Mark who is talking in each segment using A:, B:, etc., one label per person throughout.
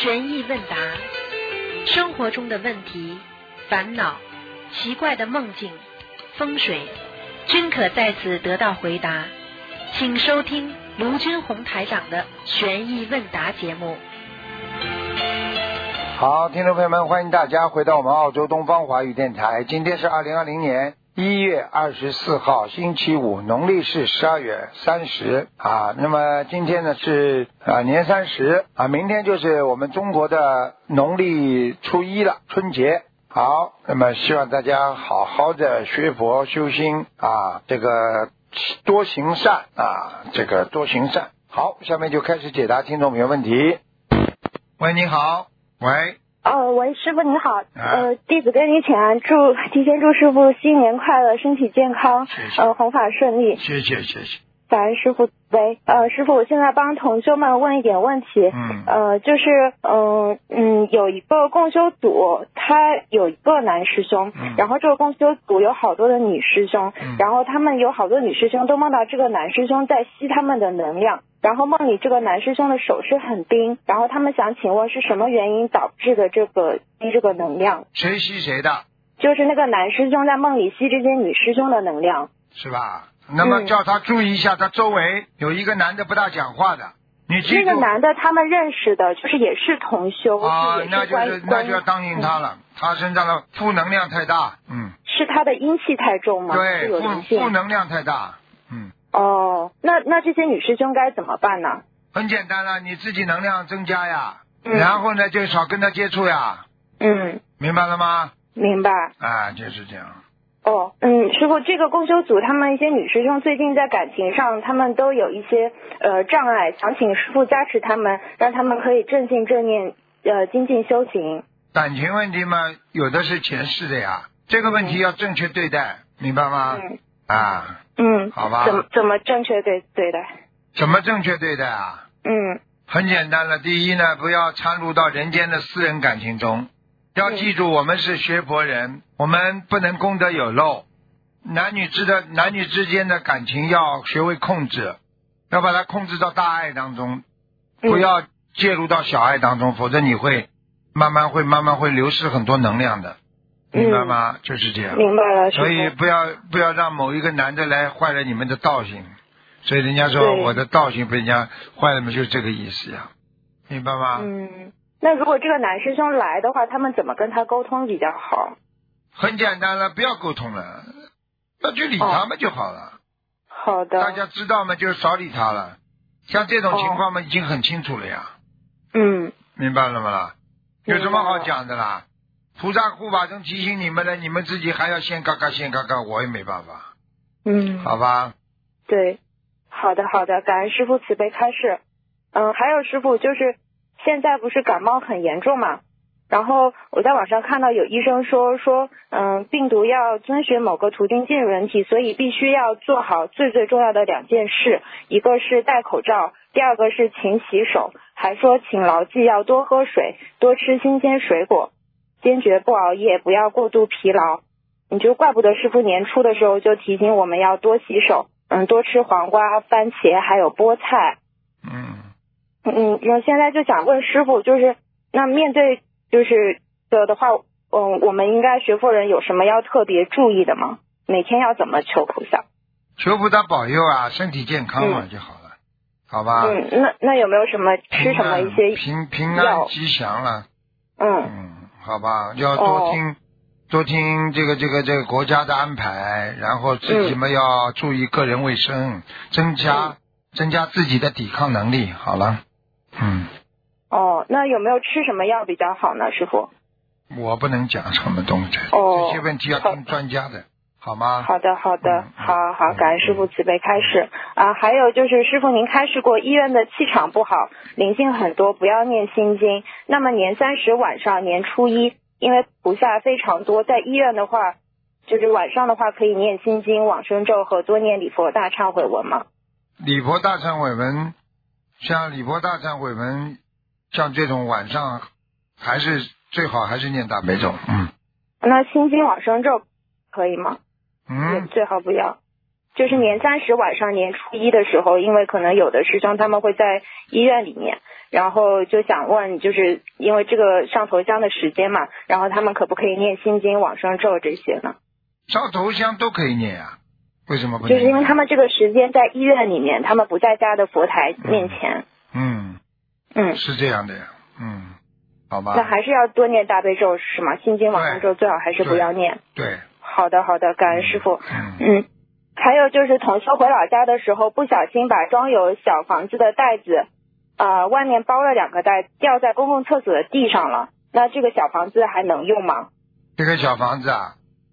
A: 悬疑问答，生活中的问题、烦恼、奇怪的梦境、风水，均可在此得到回答。请收听卢军红台长的悬疑问答节目。
B: 好，听众朋友们，欢迎大家回到我们澳洲东方华语电台。今天是2020年1月24号星期五，农历是12月30啊。那么今天呢是年30啊，明天就是我们中国的农历初一了，春节。好，那么希望大家好好的学佛修心啊，这个多行善啊，这个多行善。好，下面就开始解答听众朋友问题。喂，你好。喂，
C: 喂，师傅你好，弟子跟你请安，提前祝师傅新年快乐，身体健康，
B: 谢谢，
C: 弘法顺利。
B: 谢谢。
C: 感恩师傅。喂，师傅，我现在帮同修们问一点问题。就是有一个共修组，他有一个男师兄，然后这个共修组有好多的女师兄，然后他们有好多女师兄都梦到这个男师兄在吸他们的能量，然后梦里这个男师兄的手是很冰，然后他们想请问是什么原因导致的这个能量？
B: 谁吸谁的？
C: 就是那个男师兄在梦里吸这些女师兄的能量，
B: 是吧？那么叫他注意一下，他周围有一个男的不大讲话的，你记住。
C: 那个男的他们认识的，就是也是同修
B: 啊，
C: 那就
B: 要当心他了，他身上的负能量太大，
C: 是他的阴气太重吗？
B: 对，负能量太大，
C: 那这些女师兄该怎么办呢？
B: 很简单了，你自己能量增加呀，然后呢就少跟他接触呀，明白了吗？
C: 明白。
B: 啊，就是这样。
C: 师傅，这个共修组他们一些女师兄最近在感情上他们都有一些障碍，想请师傅加持他们，让他们可以正信正念精进修行。
B: 感情问题嘛，有的是前世的呀，这个问题要正确对待，明白吗？好吧。
C: 怎么正确对待？
B: 怎么正确对待啊？很简单了，第一呢，不要掺入到人间的私人感情中。要记住，我们是学佛人，我们不能功德有漏。男女之间的感情要学会控制，要把它控制到大爱当中，不要介入到小爱当中，否则你会慢慢会流失很多能量的，明白吗？就是这样。
C: 明白了。
B: 所以不要让某一个男的来坏了你们的道行。所以人家说我的道行被人家坏了嘛，就是这个意思呀，明白吗？
C: 那如果这个男师兄来的话，他们怎么跟他沟通比较好？
B: 很简单了，不要沟通了，那就理他们就好了。
C: 好的。
B: 大家知道嘛，就少理他了。像这种情况嘛，已经很清楚了呀。明白了吗啦？有什么好讲的啦？菩萨护法中提醒你们了，你们自己还要先嘎嘎，我也没办法。好吧。
C: 对，好的，感恩师父慈悲开示。还有师父，就是现在不是感冒很严重嘛，然后我在网上看到有医生说病毒要遵循某个途径进入人体，所以必须要做好最重要的2件事，一个是戴口罩，第二个是勤洗手，还说请牢记要多喝水，多吃新鲜水果，坚决不熬夜，不要过度疲劳。你就怪不得师父年初的时候就提醒我们要多洗手，多吃黄瓜、番茄还有菠菜。现在就想问师父，就是那面对就是的话，我们应该学佛人有什么要特别注意的吗？每天要怎么求菩萨？
B: 求菩萨保佑啊，身体健康嘛就好了，好吧？
C: 那有没有什么吃什么一些
B: 平安吉祥了？好吧，要多听这个国家的安排，然后自己们要注意个人卫生，增加自己的抵抗能力。好了。
C: 那有没有吃什么药比较好呢，师傅？
B: 我不能讲什么东西，这些问题要听专家的，好吗？
C: 好的，好，感恩师父慈悲开示还有就是师父您开示过医院的气场不好，灵性很多，不要念心经。那么年30晚上年初一，因为菩萨非常多，在医院的话就是晚上的话可以念心经、往生咒和多念礼佛大忏悔文吗？
B: 礼佛大忏悔文，像这种晚上还是最好还是念大悲咒。
C: 那心经往生咒可以吗？也最好不要。 就是年30晚上年初一的时候，因为可能有的师兄他们会在医院里面，然后就想问，就是因为这个上头香的时间嘛，然后他们可不可以念心经、往生咒这些呢？
B: 烧头香都可以念啊，为什么不念？
C: 就是因为他们这个时间在医院里面，他们不在家的佛台面前。是
B: 这样的呀。好吧。
C: 那还是要多念大悲咒是吗？心经、往生咒最好还是不要念。
B: 对。
C: 好的，感恩师父。还有就是同修回老家的时候，不小心把装有小房子的袋子，外面包了2个袋，掉在公共厕所的地上了。那这个小房子还能用吗？
B: 这个小房子啊？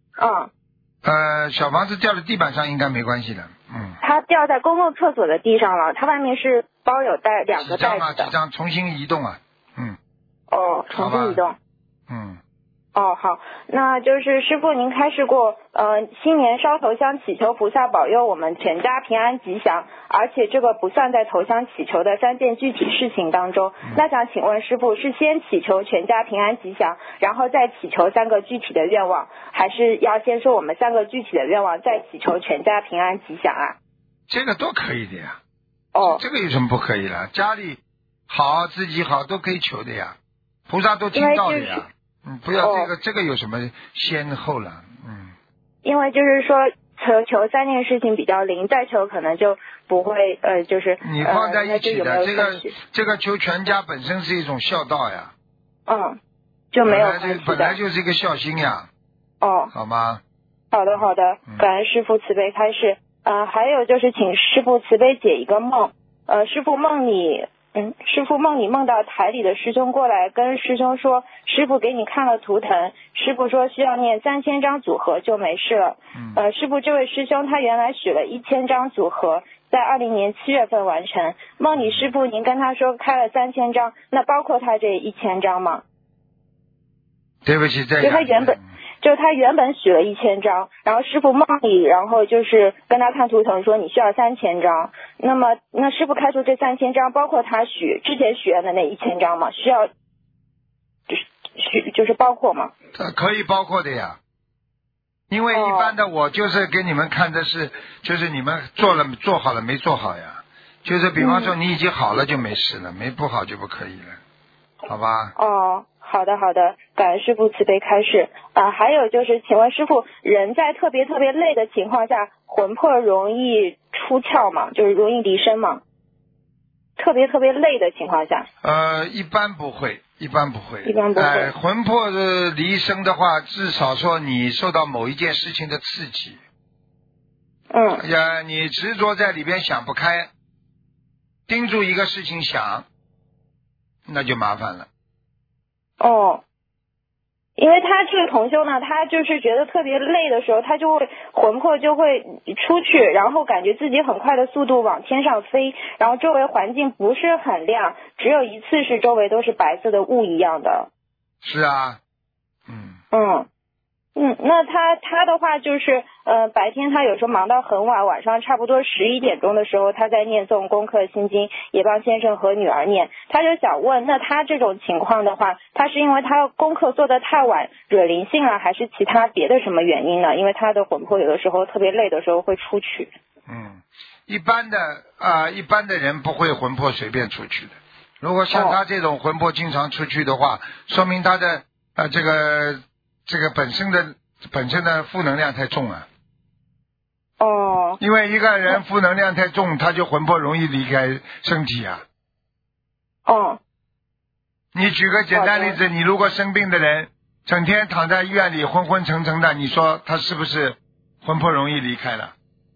B: 小房子掉在地板上应该没关系的。
C: 它掉在公共厕所的地上了，它外面是包有2个袋子的。
B: 几张重新移动啊。
C: 重新移动。好，那就是师父您开示过，新年烧头香祈求菩萨保佑我们全家平安吉祥，而且这个不算在头香祈求的3件具体事情当中。那想请问师父，是先祈求全家平安吉祥，然后再祈求3个具体的愿望，还是要先说我们3个具体的愿望，再祈求全家平安吉祥啊？
B: 这个都可以的呀。这个有什么不可以的？家里好自己好都可以求的呀，菩萨都听到的呀。不要这个有什么先后了。
C: 因为就是说求3件事情比较灵，再求可能就不会就是
B: 你放在一起的这个求全家本身是一种孝道呀。
C: 就没有关系的，
B: 本来就是一个孝心呀。好吗？
C: 好的，感恩师父慈悲开示。还有就是请师父慈悲解一个梦。师父梦里梦到台里的师兄过来跟师兄说，师父给你看了图腾，师父说需要念3000张组合就没事了。师父这位师兄他原来许了1000张组合，在20年7月份完成。梦里师父您跟他说开了3000张，那包括他这1000张吗？
B: 对不起，
C: 他原本许了1000张，然后师父梦里，然后就是跟他看图腾说你需要3000张。那师父开出这3000张，包括他之前许愿的那1000张吗？需要就是包括吗？
B: 可以包括的呀。因为一般的我就是给你们看的是，就是你们做好了没做好呀？就是比方说你已经好了就没事了，没不好就不可以了，好吧？
C: 好的，感恩师父慈悲开示。还有就是，请问师父，人在特别累的情况下，魂魄容易出窍吗？就是容易离身吗？特别累的情况下？
B: 一般不会。魂魄的离身的话，至少说你受到某一件事情的刺激。你执着在里边想不开，盯住一个事情想，那就麻烦了。
C: 因为他这个同修呢，他就是觉得特别累的时候，他就会魂魄就会出去，然后感觉自己很快的速度往天上飞，然后周围环境不是很亮，只有一次是周围都是白色的雾一样的。
B: 是啊。
C: 那他的话就是白天他有时候忙到很晚，晚上差不多11点钟的时候，他在念诵功课心经，也帮先生和女儿念。他就想问，那他这种情况的话，他是因为他功课做得太晚惹灵性了，还是其他别的什么原因呢？因为他的魂魄有的时候特别累的时候会出去。
B: 一般的人不会魂魄随便出去的。如果像他这种魂魄经常出去的话，说明他的这个本身的负能量太重了。因为一个人负能量太重，他就魂魄容易离开身体啊。你举个简单例子，你如果生病的人整天躺在医院里昏昏沉沉的，你说他是不是魂魄容易离开了？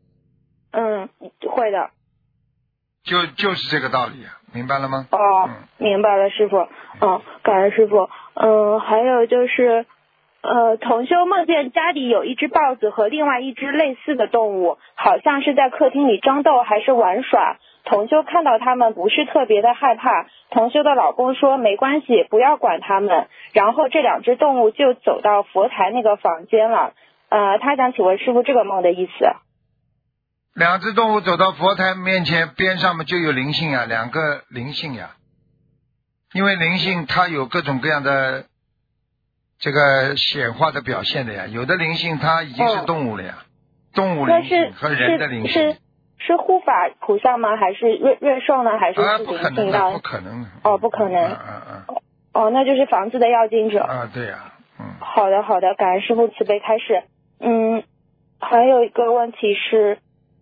C: 会的。
B: 就是这个道理啊，明白了吗？
C: 明白了师父。感恩师父。还有就是同修梦见家里有一只豹子和另外一只类似的动物，好像是在客厅里争斗还是玩耍。同修看到他们不是特别的害怕，同修的老公说没关系，不要管他们。然后这2只动物就走到佛台那个房间了。他想请问师父这个梦的意思。
B: 2只动物走到佛台面前，边上面就有灵性啊，2个灵性呀。因为灵性它有各种各样的这个显化的表现的呀，有的灵性它已经是动物了呀， 动物灵性和人的灵性。
C: 是护法菩萨吗？还是瑞兽呢？还是
B: 不可能的，不可能的。
C: 哦，不可能。哦，那就是房子的要经者。
B: 对呀。
C: 好的，感恩师父慈悲开示。还有一个问题是，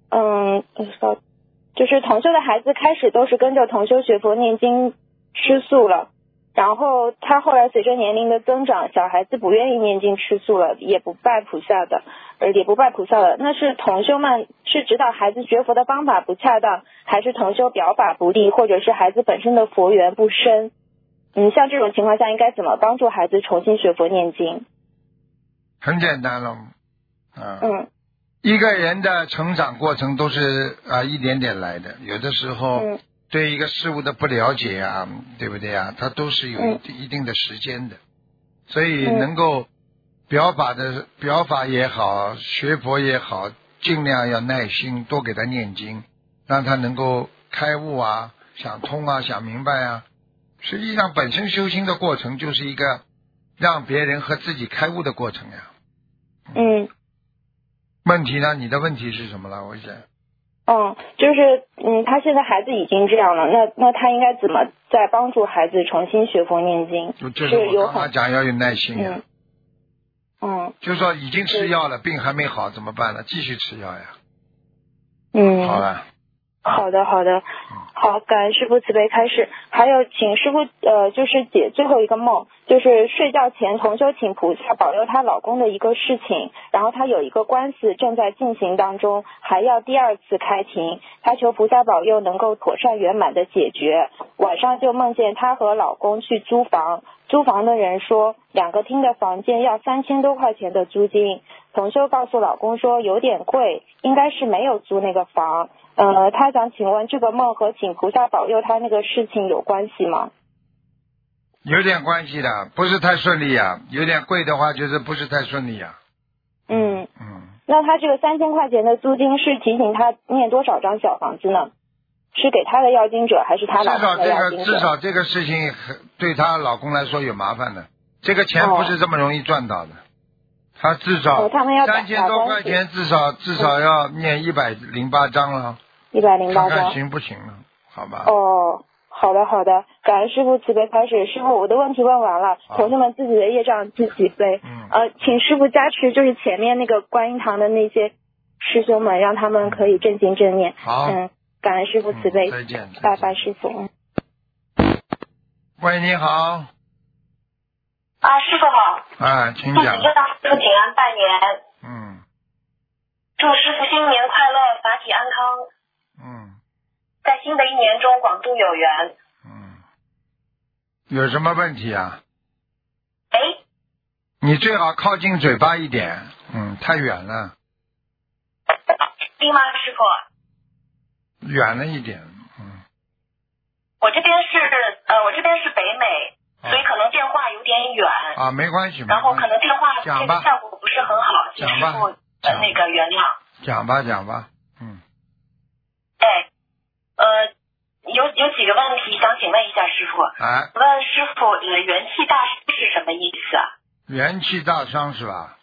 C: 就是同修的孩子开始都是跟着同修学佛念经吃素了，然后他后来随着年龄的增长，小孩子不愿意念经吃素了，也不拜菩萨了。那是同修们是指导孩子学佛的方法不恰当，还是同修表法不利，或者是孩子本身的佛缘不深？像这种情况下应该怎么帮助孩子重新学佛念经？
B: 很简单了。一个人的成长过程都是一点点来的，有的时候对一个事物的不了解啊，对不对啊？它都是有一定的时间的，所以能够表法也好，学佛也好，尽量要耐心，多给他念经，让他能够开悟啊，想通啊，想明白啊。实际上本身修心的过程就是一个让别人和自己开悟的过程呀。问题呢？你的问题是什么了？我想。
C: 就是他现在孩子已经这样了，那他应该怎么再帮助孩子重新学佛念经？
B: 就是我刚刚讲要有耐心呀。就是说已经吃药了，病还没好怎么办呢？继续吃药呀。好了。
C: 好的，好，感恩师父慈悲开示。还有，请师父就是解最后一个梦，就是睡觉前同修请菩萨保佑她老公的一个事情，然后她有一个官司正在进行当中，还要第二次开庭，她求菩萨保佑能够妥善圆满的解决。晚上就梦见她和老公去租房，租房的人说2个厅的房间要3000多块钱的租金，同修告诉老公说有点贵，应该是没有租那个房。他想请问这个梦和请菩萨保佑他那个事情有关系吗？
B: 有点关系的，不是太顺利啊。有点贵的话就是不是太顺利啊。
C: 那他这个3000块钱的租金是提醒他念多少张小房子呢？是给他的要经者还是他老公的要经者？
B: 至少这个事情对他老公来说有麻烦的，这个钱不是这么容易赚到的。他至少3000多块钱，至少要念108章了。
C: 108章，
B: 看看行不行了，好吧？
C: 好的，感恩师父慈悲开示。师父，我的问题问完了，同学们自己的业障自己背。请师父加持，就是前面那个观音堂的那些师兄们，让他们可以正心正念。
B: 好，
C: 感恩师父慈悲。
B: 再见，
C: 拜拜，师父。
B: 喂，你好。
D: 师父好。
B: 请讲。
D: 祝师父平安拜年。祝师父新年快乐，法体安康。在新的一年中广度有缘。
B: 有什么问题啊？你最好靠近嘴巴一点，太远了。
D: 近吗，师傅？
B: 远了一点。
D: 我这边是北美，所以可能电话有点远。
B: 没关系。
D: 然后可能电话这个效果不是很好，请师傅那个原谅。
B: 讲吧。
D: 有几个问题想请问一下师傅。问师傅，元气大伤是什么意思啊？
B: 元气大伤是吧？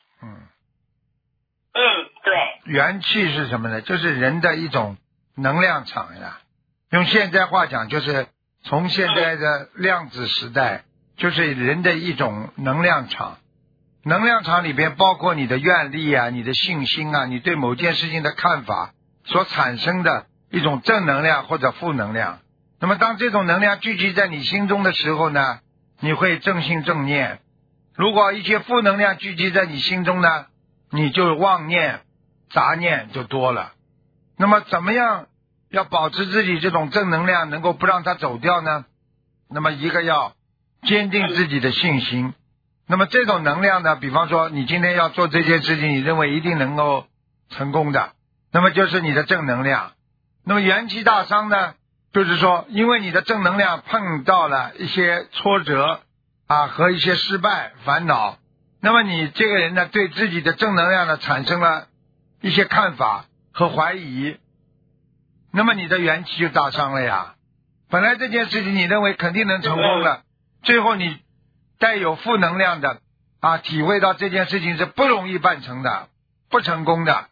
D: 对。
B: 元气是什么呢？就是人的一种能量场呀。用现在话讲，就是从现在的量子时代，就是人的一种能量场。能量场里边包括你的愿力啊，你的信心啊，你对某件事情的看法所产生的一种正能量或者负能量。那么当这种能量聚集在你心中的时候呢，你会正心正念。如果一些负能量聚集在你心中呢，你就妄念杂念就多了。那么怎么样要保持自己这种正能量能够不让它走掉呢？那么一个要坚定自己的信心。那么这种能量呢，比方说你今天要做这件事情，你认为一定能够成功的，那么就是你的正能量。那么元气大伤呢，就是说因为你的正能量碰到了一些挫折和一些失败烦恼，那么你这个人呢对自己的正能量呢产生了一些看法和怀疑，那么你的元气就大伤了呀。本来这件事情你认为肯定能成功的，最后你带有负能量的体会到这件事情是不容易办成的，不成功的，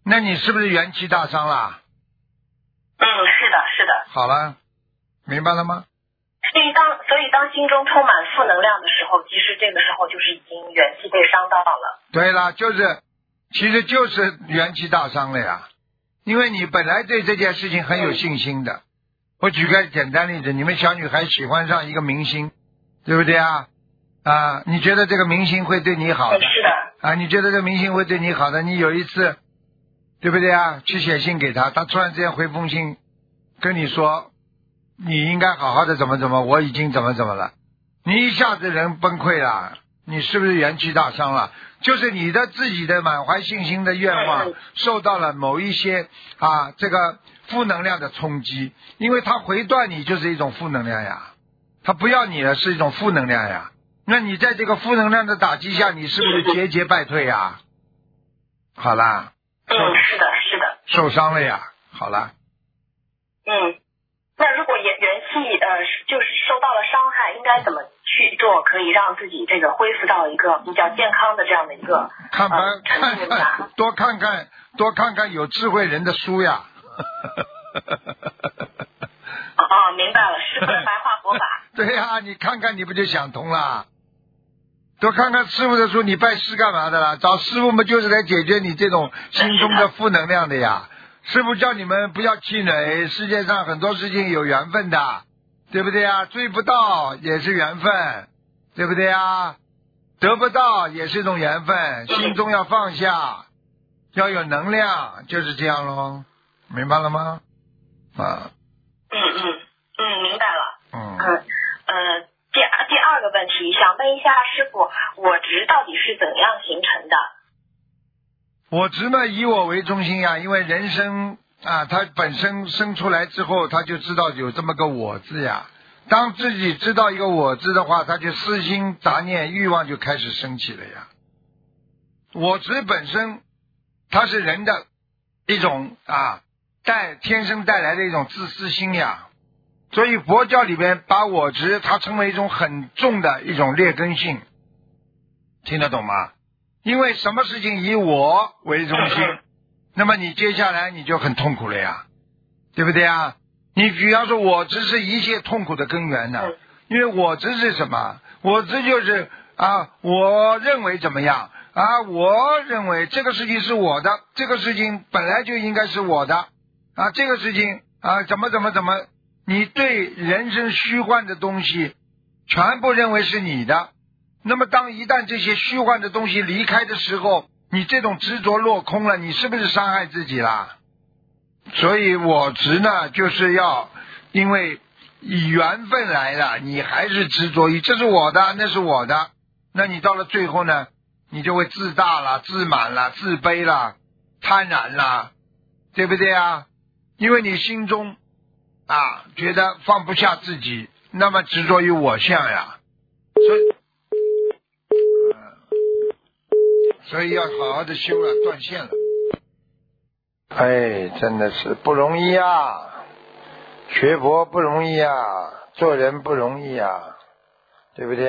B: 那你是不是元气大伤啦？
D: 是的，是的。
B: 好了，明白了吗？
D: 所以当心中充满负能量的时候，其实这个时候就是已经元气被伤到了。
B: 对了，其实就是元气大伤了呀。因为你本来对这件事情很有信心的。我举个简单例子，你们小女孩喜欢上一个明星，对不对啊？你觉得这个明星会对你好的？
D: 是的。
B: 你觉得这个明星会对你好的？你有一次，对不对啊？去写信给他，他突然之间回封信跟你说，你应该好好的怎么怎么，我已经怎么怎么了，你一下子人崩溃了，你是不是元气大伤了？就是你的自己的满怀信心的愿望受到了某一些这个负能量的冲击，因为他回断你就是一种负能量呀，他不要你了是一种负能量呀，那你在这个负能量的打击下，你是不是节败退呀？好啦，
D: 是的，是的，
B: 受伤了呀，好了。
D: 那如果元气就是受到了伤害，应该怎么去做，可以让自己这个恢复到一个比较健康的这样的一个
B: 多看看有智慧人的书呀。
D: 明白了，师父的白话佛法。
B: 对呀，你看看你不就想通了？多看看师父的书，你拜师干嘛的啦？找师父们就是来解决你这种心中的负能量的呀。师父叫你们不要气馁，世界上很多事情有缘分的，对不对啊？追不到也是缘分，对不对啊？得不到也是一种缘分，心中要放下，要有能量，就是这样咯，明白了吗？
D: 明白了。第二个问题，想问一下师父，我执到底是怎样形成的？
B: 我执呢，以我为中心呀，因为人生他本身生出来之后，他就知道有这么个我字呀。当自己知道一个我字的话，他就私心杂念欲望就开始升起了呀。我执本身它是人的一种天生带来的一种自私心呀，所以佛教里边把我执它称为一种很重的一种劣根性，听得懂吗？因为什么事情以我为中心，那么你接下来你就很痛苦了呀，对不对啊？你比方说我执是一切痛苦的根源呢，因为我执是什么？我执就是我认为怎么样我认为这个事情是我的，这个事情本来就应该是我的这个事情怎么，你对人生虚幻的东西全部认为是你的。那么当一旦这些虚幻的东西离开的时候，你这种执着落空了，你是不是伤害自己啦？所以我执呢，就是要因为以缘分来了，你还是执着于这是我的，那是我的，那你到了最后呢，你就会自大了，自满了，自卑了，贪婪了，对不对啊？因为你心中觉得放不下自己，那么执着于我相呀，所以要好好的修了，断线了。真的是不容易学佛不容易做人不容易对不对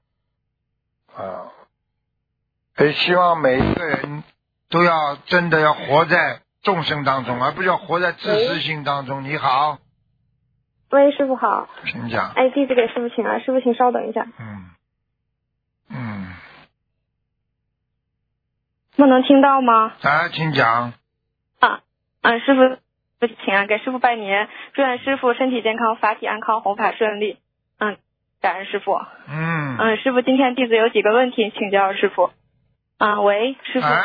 B: 所以希望每一个人都要真的要活在众生当中，而不是要活在自私心当中。你好。
E: 喂，师父好。
B: 请讲。
E: 弟子给师父请安，师父请稍等一下。不能听到吗？
B: 请讲。
E: 师父请安，给师父拜年，祝愿师父身体健康，法体安康，弘法顺利。感恩师父。师父，今天弟子有几个问题请教师父。喂，师父。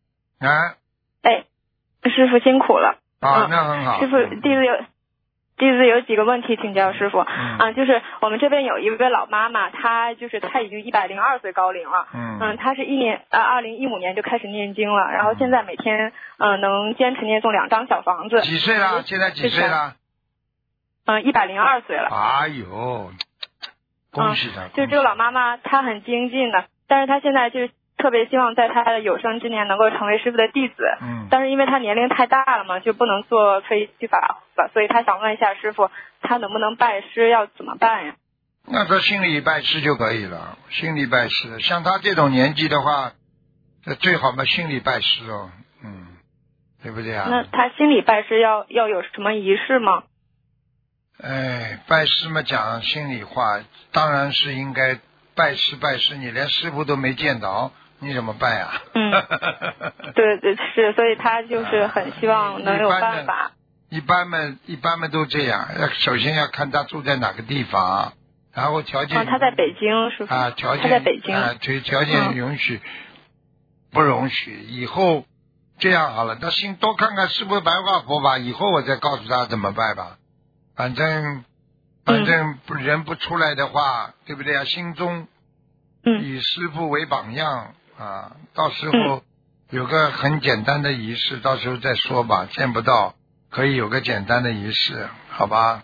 E: 师父辛苦了。
B: 那很好。
E: 师父，弟子有几个问题请教师父。就是我们这边有一位老妈妈，她已经102岁高龄了。她是2015年就开始念经了，然后现在每天能坚持念诵2张小房子。
B: 几岁了？现在几岁了
E: ？102岁了。
B: 哎呦，恭喜她！
E: 就这个老妈妈，她很精进的，但是她现在就是特别希望在她的有生之年能够成为师父的弟子。但是因为她年龄太大了嘛，就不能做非须法，所以她想问一下师父，她能不能拜师，要怎么办呀？
B: 那她心里拜师就可以了，心里拜师。像她这种年纪的话，最好嘛心里拜师哦。 对不对啊？
E: 那他心里拜师要有什么仪式吗？
B: 拜师嘛，讲心里话，当然是应该拜师。你连师傅都没见着，你怎么拜啊？
E: 对，是，所以他就是很希望能有办法。
B: 一般们都这样，首先要看他住在哪个地方，然后条件。
E: 他在北京是吧？
B: 条件
E: 他在北京。
B: 条件允许，不容许。以后这样好了，他先多看看师父白话佛法，以后我再告诉他怎么拜吧。反正人不出来的话，对不对啊？心中以师父为榜样啊，到时候有个很简单的仪式，到时候再说吧。见不到可以有个简单的仪式，好吧？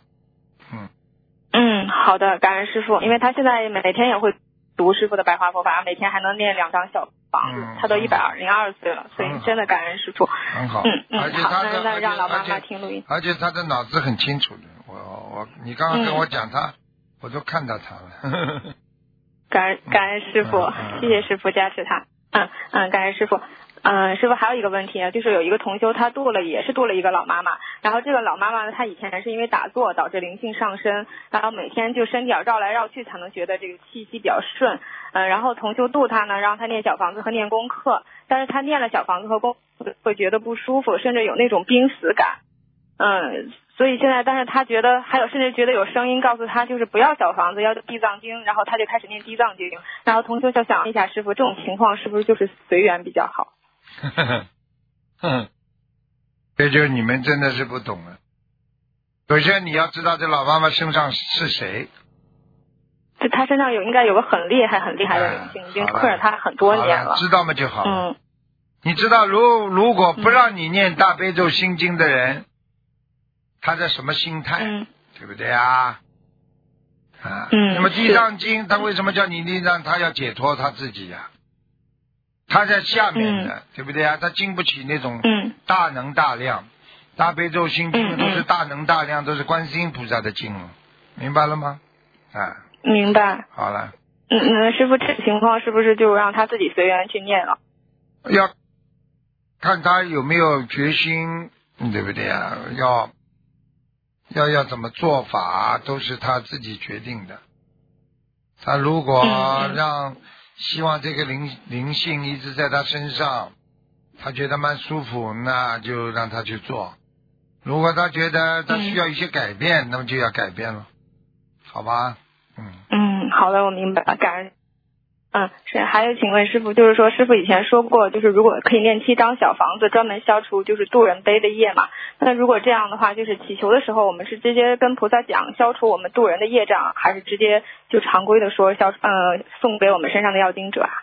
E: 好的，感恩师父。因为他现在每天也会读师父的白话佛法，每天还能念2张小房子，他都102岁了，所以真的感恩师父。
B: 很好。
E: 而且好，那让老妈妈听录音。
B: 而且他的脑子很清楚的，你刚刚跟我讲他，我都看到他了。
E: 感恩师父，谢谢师父加持他。感恩师父。师父还有一个问题，就是有一个同修他也是度了一个老妈妈，然后这个老妈妈呢，她以前是因为打坐导致灵性上升，然后每天就身体绕来绕去才能觉得这个气息比较顺。然后同修度她呢，让她念小房子和念功课，但是她念了小房子和功课会觉得不舒服，甚至有那种濒死感。所以现在，但是他觉得甚至觉得有声音告诉他，就是不要小房子，要地藏经，然后他就开始念地藏经。然后同修就想一下，师父，这种情况是不是就是随缘比较好？
B: 这就是你们真的是不懂了。首先你要知道这老妈妈身上是谁。
E: 他身上应该有个很厉害的灵性，已经困着他很多年了。
B: 知道吗就好了。你知道如果不让你念大悲咒心经的人，他在什么心态？对不对啊？那么地藏经他为什么叫你地藏？他要解脱他自己呀。他在下面的，对不对啊？他经不起那种大能大量。大悲咒心经都是大能大量，都是观世音菩萨的经，明白了吗？
E: 明白。
B: 好了。
E: 师父，这情况是不是就让他自己随缘去念了？
B: 要看他有没有决心，对不对啊？要怎么做法，都是他自己决定的。他如果希望这个灵性一直在他身上，他觉得蛮舒服，那就让他去做。如果他觉得他需要一些改变，那么就要改变了，好吧？
E: 好的，我明白了，感恩。还有请问师父，就是说师父以前说过，就是如果可以念7张小房子，专门消除就是渡人悲的业嘛。那如果这样的话，就是祈求的时候，我们是直接跟菩萨讲消除我们渡人的业障，还是直接就常规的说送给我们身上的要经者啊？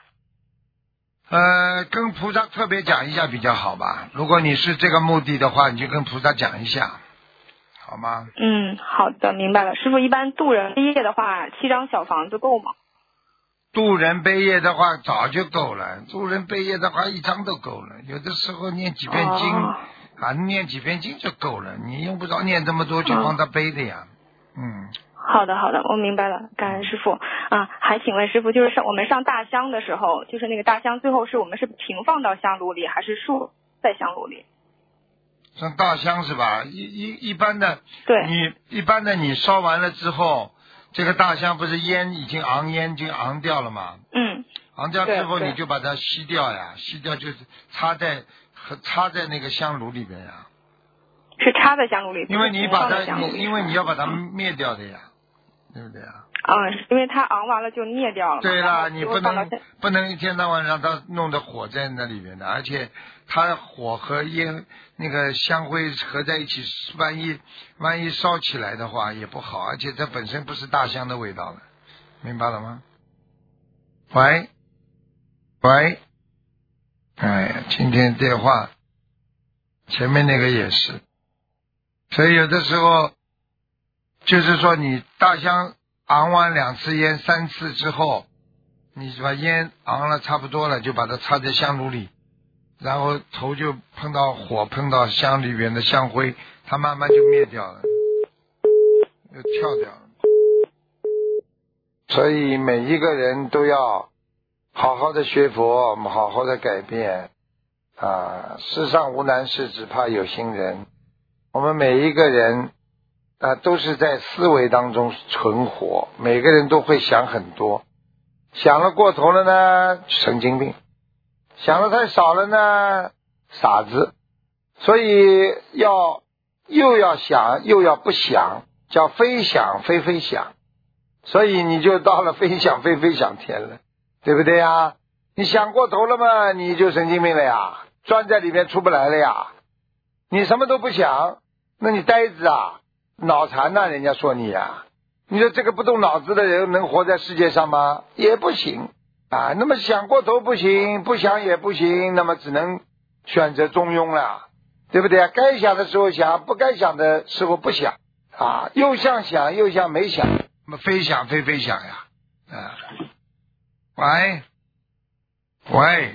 B: 跟菩萨特别讲一下比较好吧。如果你是这个目的的话，你就跟菩萨讲一下，好吗？
E: 好的，明白了。师父，一般渡人悲业的话，7张小房子够吗？
B: 渡人悲业的话早就够了，渡人悲业的话1张都够了，有的时候念几遍经念几遍经就够了，你用不着念这么多去帮他背的呀。
E: 好的，我明白了，感恩师父。还请问师父，就是我们上大香的时候，就是那个大香最后我们是平放到香炉里，还是竖在香炉里？
B: 上大香是吧？一般的，
E: 对，
B: 一般的你烧完了之后，这个大香不是烟已经昂掉了吗？昂掉之后你就把它吸掉呀，吸掉就是插在那个香炉里边呀。
E: 是插在香炉里，
B: 因为你要把它灭掉的呀，对不对啊？
E: 因为它昂完了就灭掉了。
B: 对了，你不能一天到晚让它弄得火在那里面的，而且它火和烟那个香灰合在一起，万一烧起来的话也不好，而且它本身不是大香的味道了，明白了吗？喂，哎呀，今天电话前面那个也是，所以有的时候就是说你大香昂完2次烟3次之后，你把烟昂了差不多了，就把它插在香炉里，然后头就碰到火，碰到香里边的香灰，它慢慢就灭掉了，就跳掉了。所以每一个人都要好好的学佛，好好的改变， 世上无难事，只怕有心人。我们每一个人都是在思维当中存活，每个人都会想很多，想了过头了呢，神经病；想了太少了呢，傻子。所以又要想又要不想，叫非想非非想，所以你就到了非想非非想天了，对不对呀？你想过头了嘛，你就神经病了呀，钻在里面出不来了呀。你什么都不想，那你呆子啊，脑残呐，人家说你啊。你说这个不动脑子的人能活在世界上吗？也不行啊。那么想过头不行，不想也不行，那么只能选择中庸了，对不对啊？该想的时候想，不该想的时候不想啊，又像想又像没想，那么非想非非想呀。喂喂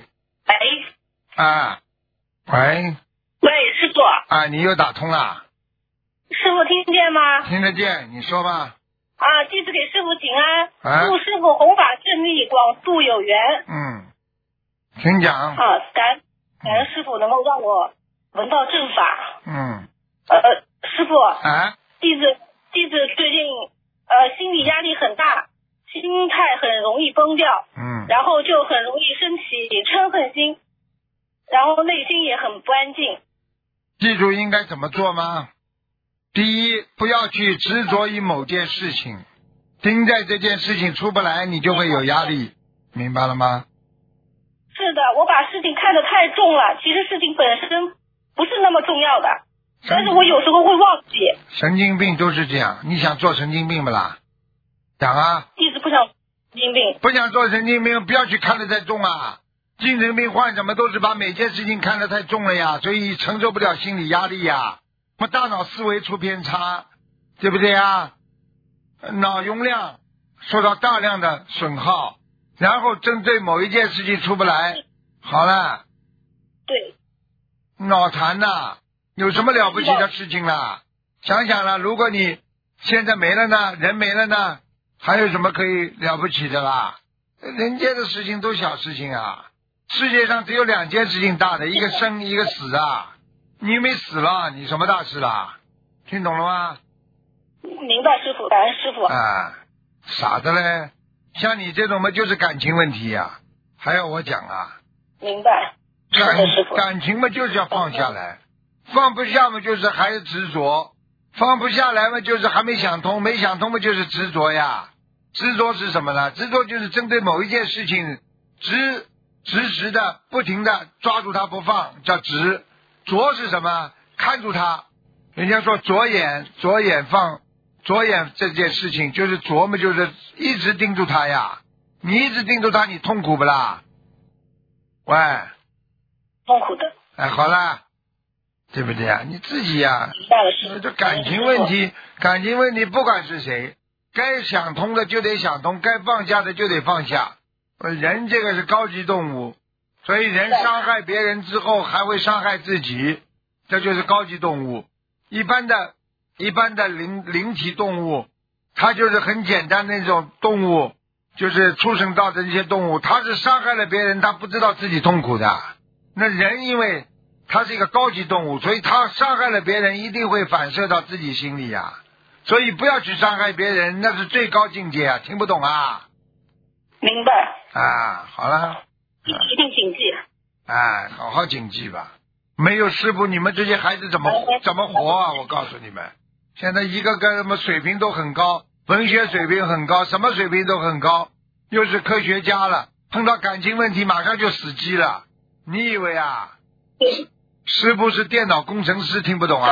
B: 喂，
F: 师傅
B: 你又打通了。
F: 师傅听见吗？
B: 听得见，你说吧。
F: 弟子给师傅请安，祝师傅弘法顺利，广度有缘。
B: 请讲。
F: 感恩师傅能够让我闻到正法。师傅，弟子最近心理压力很大，心态很容易崩掉，然后就很容易升起嗔恨心，然后内心也很不安静。
B: 记住应该怎么做吗？第一，不要去执着于某件事情，盯在这件事情出不来，你就会有压力，明白了吗？
F: 是的，我把事情看得太重了，其实事情本身不是那么重要的，但是我有时候会忘记。
B: 神经病都是这样，你想做神经病不啦？讲啊！
F: 弟子不想神经病。
B: 不想做神经病，不要去看得太重啊！精神病患什么都是把每件事情看得太重了呀，所以承受不了心理压力呀。我们大脑思维出偏差，对不对啊？脑容量受到大量的损耗，然后针对某一件事情出不来，好了。
F: 对。
B: 脑残呐，有什么了不起的事情啦？想想了，如果你现在没了呢，人没了呢，还有什么可以了不起的啦？人间的事情都小事情啊，世界上只有2件事情大的，一个生一个死啊。你没死了，你什么大事啦？听懂了吗？
F: 明白师傅，感恩师傅。
B: 傻的嘞，像你这种嘛就是感情问题呀，还要我讲啊？
F: 明白。
B: 感情嘛就是要放下来，放不下嘛就是还是执着，放不下来嘛就是还没想通，没想通嘛就是执着呀。执着是什么呢？执着就是针对某一件事情直直的不停的抓住它不放，叫执。着是什么？看住它。人家说着眼放，着眼这件事情就是着嘛，就是一直盯住它呀。你一直盯住它，你痛苦不啦？喂，
F: 痛苦的。
B: 好啦，对不对啊？你自己呀，这感情问题不管是谁，该想通的就得想通，该放下的就得放下。人这个是高级动物，所以人伤害别人之后还会伤害自己，这就是高级动物。一般的灵体动物，它就是很简单的那种动物，就是畜生道的这些动物，它是伤害了别人，它不知道自己痛苦的。那人因为它是一个高级动物，所以它伤害了别人一定会反射到自己心里呀。所以不要去伤害别人，那是最高境界啊！听不懂啊？
F: 明白。
B: 好了。
F: 一定谨记。
B: 好好谨记吧。没有师傅，你们这些孩子怎么活啊？我告诉你们，现在一个个什么水平都很高，文学水平很高，什么水平都很高，又是科学家了，碰到感情问题马上就死机了。你以为啊？师傅是电脑工程师，听不懂啊？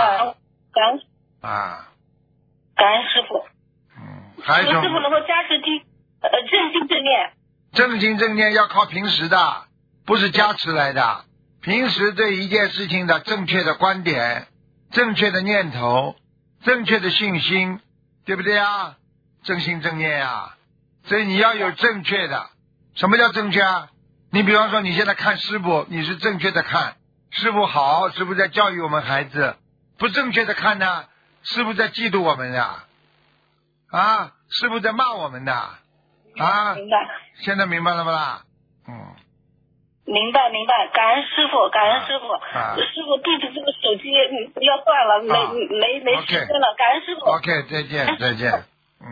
F: 感恩师傅。
B: 还有
F: 师傅能够加持正心正念。
B: 正心正念要靠平时的，不是加持来的。平时对一件事情的正确的观点、正确的念头、正确的信心，对不对啊？正心正念啊，所以你要有正确的。什么叫正确啊？你比方说你现在看师傅，你是正确的看，师傅好，师傅在教育我们孩子；不正确的看呢，师傅在嫉妒我们呀，师傅在骂我们的，
F: 明白。
B: 现在明白了不啦？
F: 明白，感恩师傅，师傅弟子这个手机要断了，没时间了，感恩师傅。
B: OK， 再见。再见。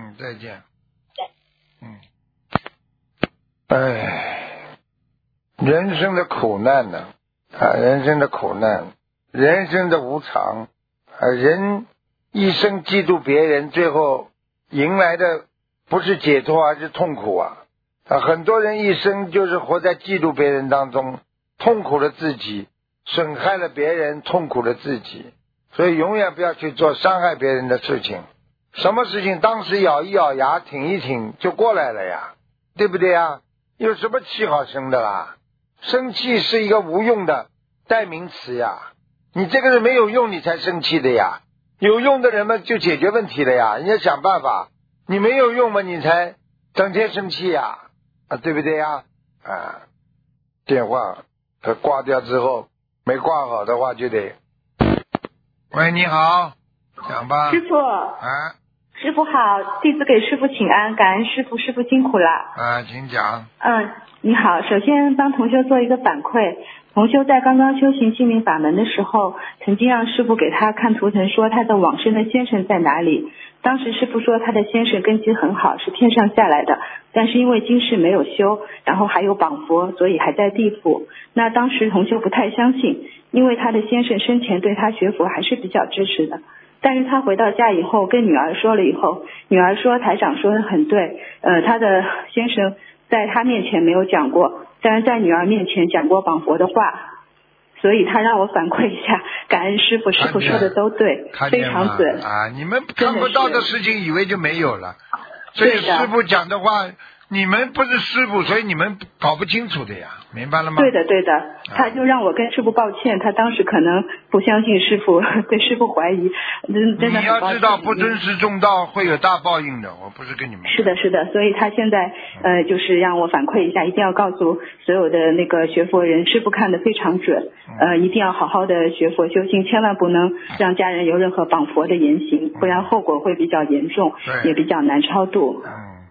B: 人生的苦难呢？人生的苦难，人生的无常，人一生嫉妒别人，最后迎来的不是解脱，而是痛苦啊！很多人一生就是活在嫉妒别人当中，痛苦了自己，损害了别人，痛苦了自己。所以永远不要去做伤害别人的事情。什么事情当时咬一咬牙，挺一挺就过来了呀，对不对呀？有什么气好生的啦？生气是一个无用的代名词呀。你这个人没有用，你才生气的呀。有用的人们就解决问题了呀，人家想办法。你没有用嘛，你才整天生气呀，对不对呀？电话挂掉之后没挂好的话就得。喂，你好，讲吧。
G: 师傅。师傅好，弟子给师傅请安，感恩师傅，师傅辛苦了。
B: 请讲。
G: 你好，首先帮同修做一个反馈。同修在刚刚修行心灵法门的时候，曾经让师傅给他看图腾，说他的往生的先生在哪里。当时师傅说他的先生根基很好，是天上下来的，但是因为今世没有修，然后还有绑佛，所以还在地府。那当时同修不太相信，因为他的先生生前对他学佛还是比较支持的。但是他回到家以后跟女儿说了以后，女儿说台长说的很对，他的先生在他面前没有讲过，但是在女儿面前讲过绑佛的话，所以他让我反馈一下，感恩师傅，师傅说的都对，非常准。
B: 你们看不到的事情以为就没有了，所以师傅讲的话，你们不是师傅，所以你们搞不清楚的呀，明白了吗？
G: 对的，他就让我跟师傅抱歉，他当时可能不相信师傅，对师傅怀疑，真的很抱歉。
B: 你要知道，不尊师重道会有大报应的，我不是跟你们。
G: 是的，所以他现在就是让我反馈一下，一定要告诉所有的那个学佛人，师傅看得非常准，一定要好好的学佛修行，千万不能让家人有任何绑佛的言行，不然后果会比较严重，也比较难超度。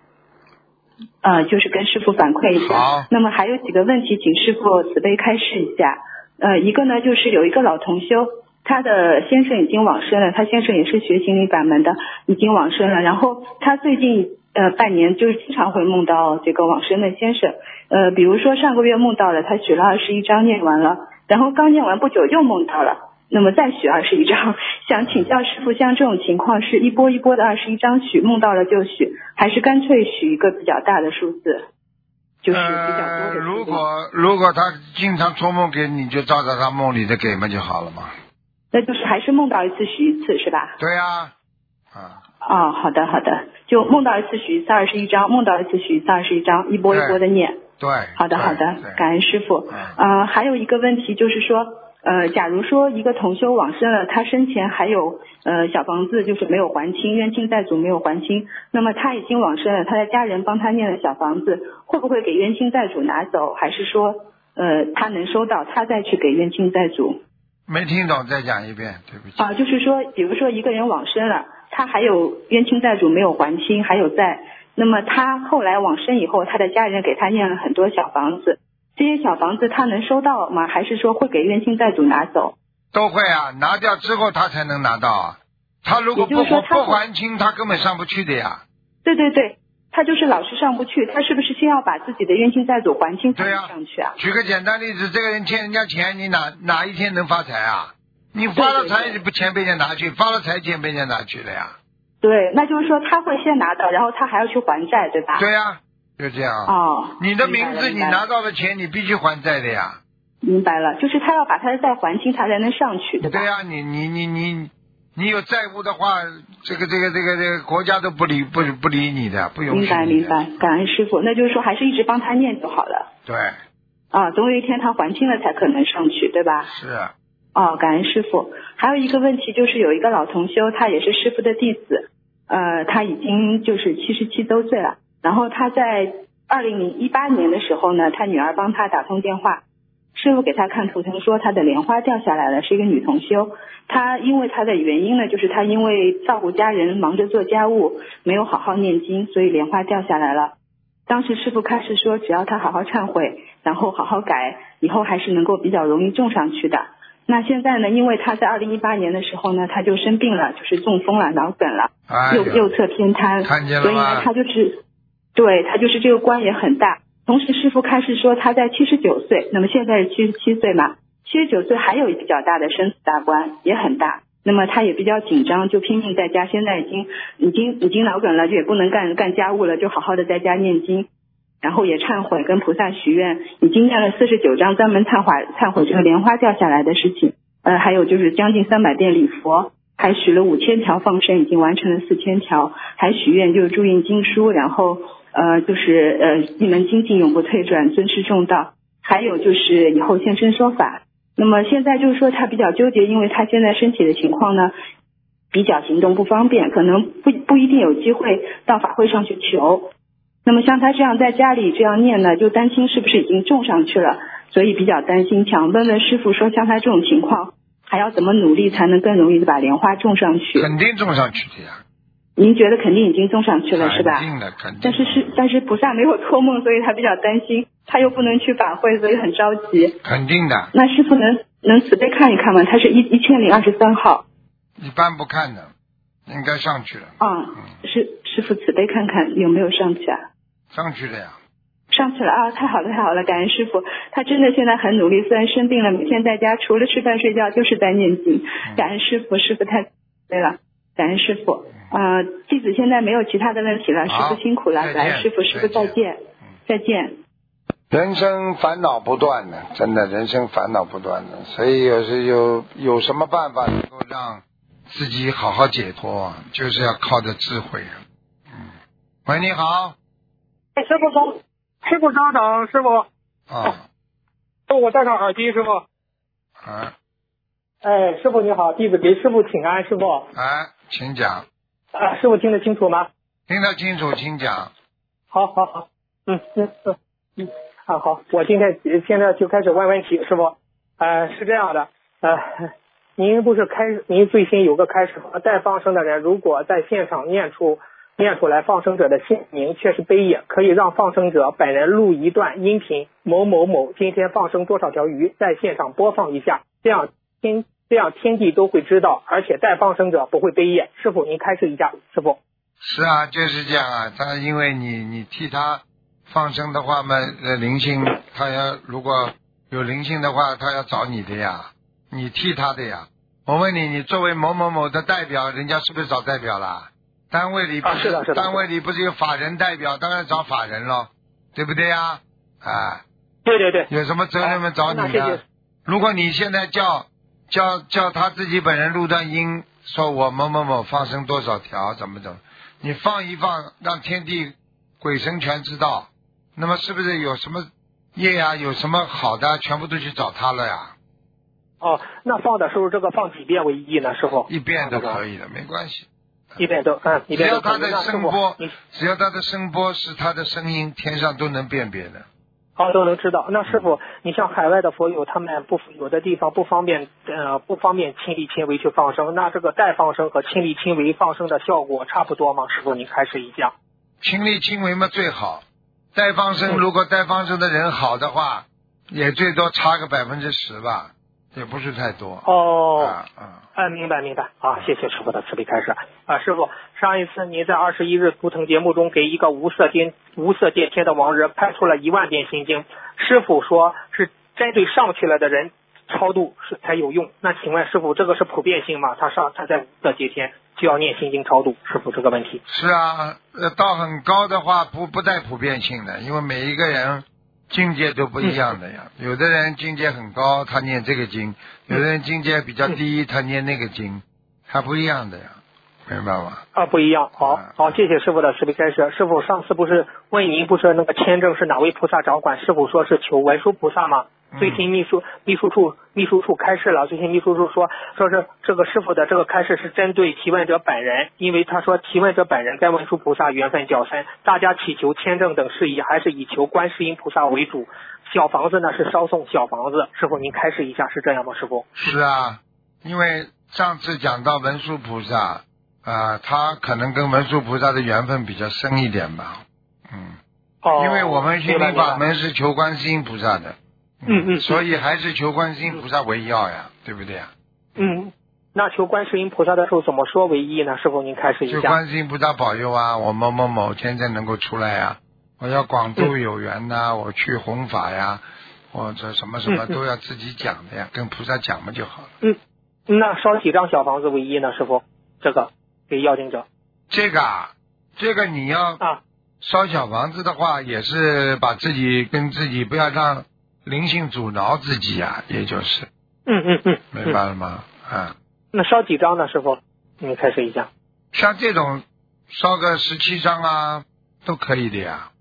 G: 就是跟师傅反馈一下。那么还有几个问题，请师傅慈悲开示一下。一个呢，就是有一个老同修，他的先生已经往生了，他先生也是学心灵法门的，已经往生了。然后他最近半年就是经常会梦到这个往生的先生。比如说上个月梦到了，他许了21章念完了，然后刚念完不久又梦到了。那么再许21章，想请教师傅，像这种情况是一波一波的21章许，梦到了就许，还是干脆许一个比较大的数字，就是比较多的数字？
B: 如果他经常托梦给你，就照着他梦里的给嘛就好了嘛。
G: 那就是还是梦到一次许一次是吧？
B: 对呀。
G: 好的，就梦到一次许一次21章，梦到一次许一次21章，一波一波的念。
B: 对。
G: 好的，感恩师傅。还有一个问题就是说。假如说一个同修往生了，他生前还有小房子就是没有还清，冤亲债主没有还清，那么他已经往生了，他的家人帮他念了小房子，会不会给冤亲债主拿走，还是说他能收到他再去给冤亲债主？
B: 没听懂，再讲一遍，对不起。
G: 就是说比如说一个人往生了，他还有冤亲债主没有还清，还有债，那么他后来往生以后，他的家人给他念了很多小房子，这些小房子他能收到吗？还是说会给冤亲债主拿走？
B: 都会啊，拿掉之后他才能拿到啊。他如果不还清，他根本上不去的呀。
G: 对，他就是老是上不去，他是不是先要把自己的冤亲债主还清才能上去啊？
B: 举个简单例子，这个人欠人家钱，你哪一天能发财啊？你发了财钱被人家拿去，发了财钱被人家拿去了呀。
G: 对，那就是说他会先拿到，然后他还要去还债，对吧？
B: 对呀。就这样。你的名字你拿到的钱你必须还债的呀。
G: 明白了，就是他要把他的债还清，他才能上去，对吧？
B: 对呀，你有债务的话，这个国家都不理你的，不允许你的。
G: 明白，感恩师傅。那就是说还是一直帮他念就好了。
B: 对。
G: 总有一天他还清了才可能上去，对吧？
B: 是。
G: 感恩师傅。还有一个问题就是有一个老同修，他也是师傅的弟子，他已经就是77周岁了。然后他在2018年的时候呢，他女儿帮他打通电话，师傅给他看图腾说他的莲花掉下来了，是一个女同修。他因为他的原因呢，就是他因为照顾家人忙着做家务，没有好好念经，所以莲花掉下来了。当时师傅开始说只要他好好忏悔， 然后好好改，以后还是能够比较容易种上去的。那现在呢，因为他在2018年的时候呢，他就生病了，就是中风了，脑梗了，右侧偏瘫，所以呢，他就是这个关也很大。同时师父开示说他在79岁，那么现在是77岁嘛，79岁还有比较大的生死大关也很大，那么他也比较紧张，就拼命在家，现在已经脑梗了，就也不能干家务了，就好好的在家念经，然后也忏悔，跟菩萨许愿，已经念了49章专门忏悔这个莲花掉下来的事情，还有就是将近300遍礼佛，还许了5000条放生，已经完成了4000条，还许愿就是注印经书，然后一门精进永不退转，尊师重道，还有就是以后现身说法。那么现在就是说他比较纠结，因为他现在身体的情况呢比较行动不方便，可能不一定有机会到法会上去求。那么像他这样在家里这样念呢，就担心是不是已经种上去了，所以比较担心，想问问师父说像他这种情况还要怎么努力才能更容易的把莲花种上去？
B: 肯定种上去的呀。
G: 您觉得肯定已经种上去了是吧？
B: 肯定的，肯定
G: 的。但是菩萨没有托梦，所以他比较担心，他又不能去法会，所以很着急。
B: 肯定的。
G: 那师父能慈悲看一看吗？他是1023号。
B: 一般不看的，应该上去了。
G: 师父慈悲看看有没有上去啊？
B: 上去了呀。
G: 上去了啊！太好了，太好了！感恩师父，他真的现在很努力，虽然生病了，每天在家除了吃饭睡觉就是在念经。感恩师父，师父太对了，感恩师父。弟子现在没有其他的问题了，师父辛苦了，感恩师父，师父再见，再见。
B: 人生烦恼不断的，真的人生烦恼不断的，所以有什么办法能够让自己好好解脱啊？就是要靠着智慧。喂，你好。
H: 师傅稍等，师傅。我戴上耳机，师傅。师傅你好，弟子给师傅请安，师傅。
B: 请讲。
H: 师傅听得清楚吗？
B: 听得清楚，请讲。
H: 好。好，我现在就开始问问题，师傅。是这样的，您最新有个开始说，带放生的人如果在现场念出来放生者的姓名却是悲业，可以让放生者本人录一段音频，某某某今天放生多少条鱼，在现场播放一下，这样天地都会知道，而且带放生者不会悲业。师傅您开示一下，师傅。
B: 是啊，就是这样啊。他因为你替他放生的话嘛，灵性他如果有灵性的话，他要找你的呀，你替他的呀。我问你，你作为某某某的代表，人家是不是找代表啦？单位里
H: 是的。
B: 单位里不是有法人代表，当然找法人咯，对不对呀？
H: 对。
B: 有什么责任嘛找你呢？如果你现在叫他自己本人录段音，说我某某某放生多少条，怎么，你放一放，让天地鬼神全知道，那么是不是有什么业呀？有什么好的，全部都去找他了呀？
H: 那放的时候这个放几遍为宜呢，师傅？
B: 一遍都可以的，没关系。
H: 一遍都
B: 只要他的声波是他的声音，天上都能辨别的。
H: 都能知道。那师傅，你像海外的佛友，他们有的地方不方便亲力亲为去放生，那这个代放生和亲力亲为放生的效果差不多吗？师傅您开示一下。
B: 亲力亲为嘛最好，代放生如果代放生的人好的话，也最多差个10%吧，也不是太多。
H: 明白。谢谢师傅的慈悲开示。师傅，上一次您在21日图腾节目中给一个无色电天的亡人拍出了10000遍心经，师傅说是针对上去了的人超度才有用。那请问师傅，这个是普遍性吗？他在无色界天就要念心经超度，师傅这个问题。
B: 是啊，到很高的话不带普遍性的，因为每一个人境界都不一样的呀。有的人境界很高，他念这个经；有的人境界比较低，他念那个经，还不一样的呀，明白吗？
H: 不一样。好，谢谢师傅的慈悲开示。师傅上次不是问您，不是那个签证是哪位菩萨掌管？师傅说是求文殊菩萨吗？最近秘书处开示了，最近秘书处说是这个师傅的这个开示是针对提问者本人，因为他说提问者本人跟文殊菩萨缘分较深，大家祈求签证等事宜还是以求观世音菩萨为主，小房子呢是烧送小房子。师傅您开示一下，是这样吗？师傅。
B: 是啊，因为上次讲到文殊菩萨他可能跟文殊菩萨的缘分比较深一点吧。 因为我们心灵法门是求观世音菩萨的，所以还是求观世音菩萨为要呀，对不对呀？
H: 那求观世音菩萨的时候怎么说为宜呢？师父您开始一下。
B: 求观世音菩萨保佑啊，我某某某现在能够出来呀，我要广度有缘呐，我去弘法呀，或者什么什么都要自己讲的呀，跟菩萨讲嘛就好了。
H: 那烧几张小房子为宜呢？师父，这个给要经者。这
B: 个你要烧小房子的话，也是把自己跟自己不要让灵性阻挠自己啊，也就是。明白了吗？
H: 那烧几张呢？师父，你开始一下。
B: 像这种烧个17张啊，都可以的呀。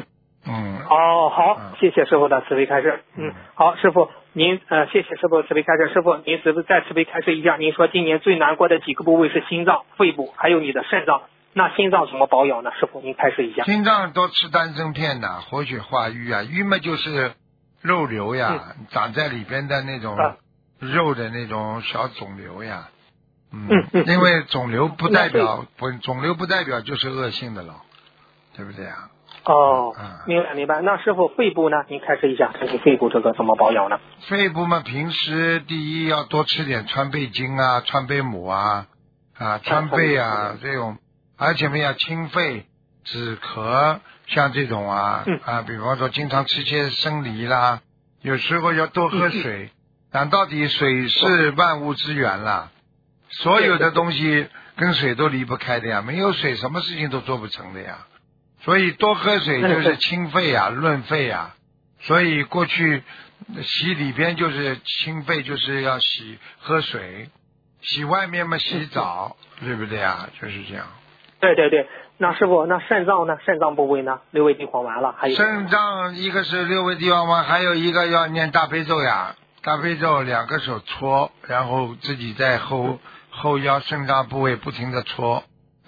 H: 好，谢谢师父的慈悲开示。好，师父您谢谢师父慈悲开示。师父您再慈悲开示一下，您说今年最难过的几个部位是心脏、肺部，还有你的肾脏。那心脏怎么保养呢？师父您开示一下。
B: 心脏多吃丹参片呐，活血化瘀啊，瘀嘛就是肉瘤呀，长在里边的那种肉的那种小肿瘤呀。因为肿瘤不代表就是恶性的了，对不对啊？
H: 明白。那师父肺部呢？您开示一下，肺部这个怎么保养呢？
B: 肺部嘛，平时第一要多吃点川贝精啊、川贝母啊、川贝啊这种，而且要清肺止咳，像这种比方说经常吃些生梨啦，有时候要多喝水。讲到底，水是万物之源啦，所有的东西跟水都离不开的呀，没有水什么事情都做不成的呀。所以多喝水就是清肺啊、润肺啊。所以过去洗里边就是清肺，就是要喝水，洗外面嘛洗澡，对不对啊？就是这样。
H: 对。那师父，那肾脏呢？肾脏部位呢？六味地黄丸了，还有
B: 肾脏一个是六味地黄丸，还有一个要念大悲咒呀。大悲咒2个手搓，然后自己在后腰肾脏部位不停的搓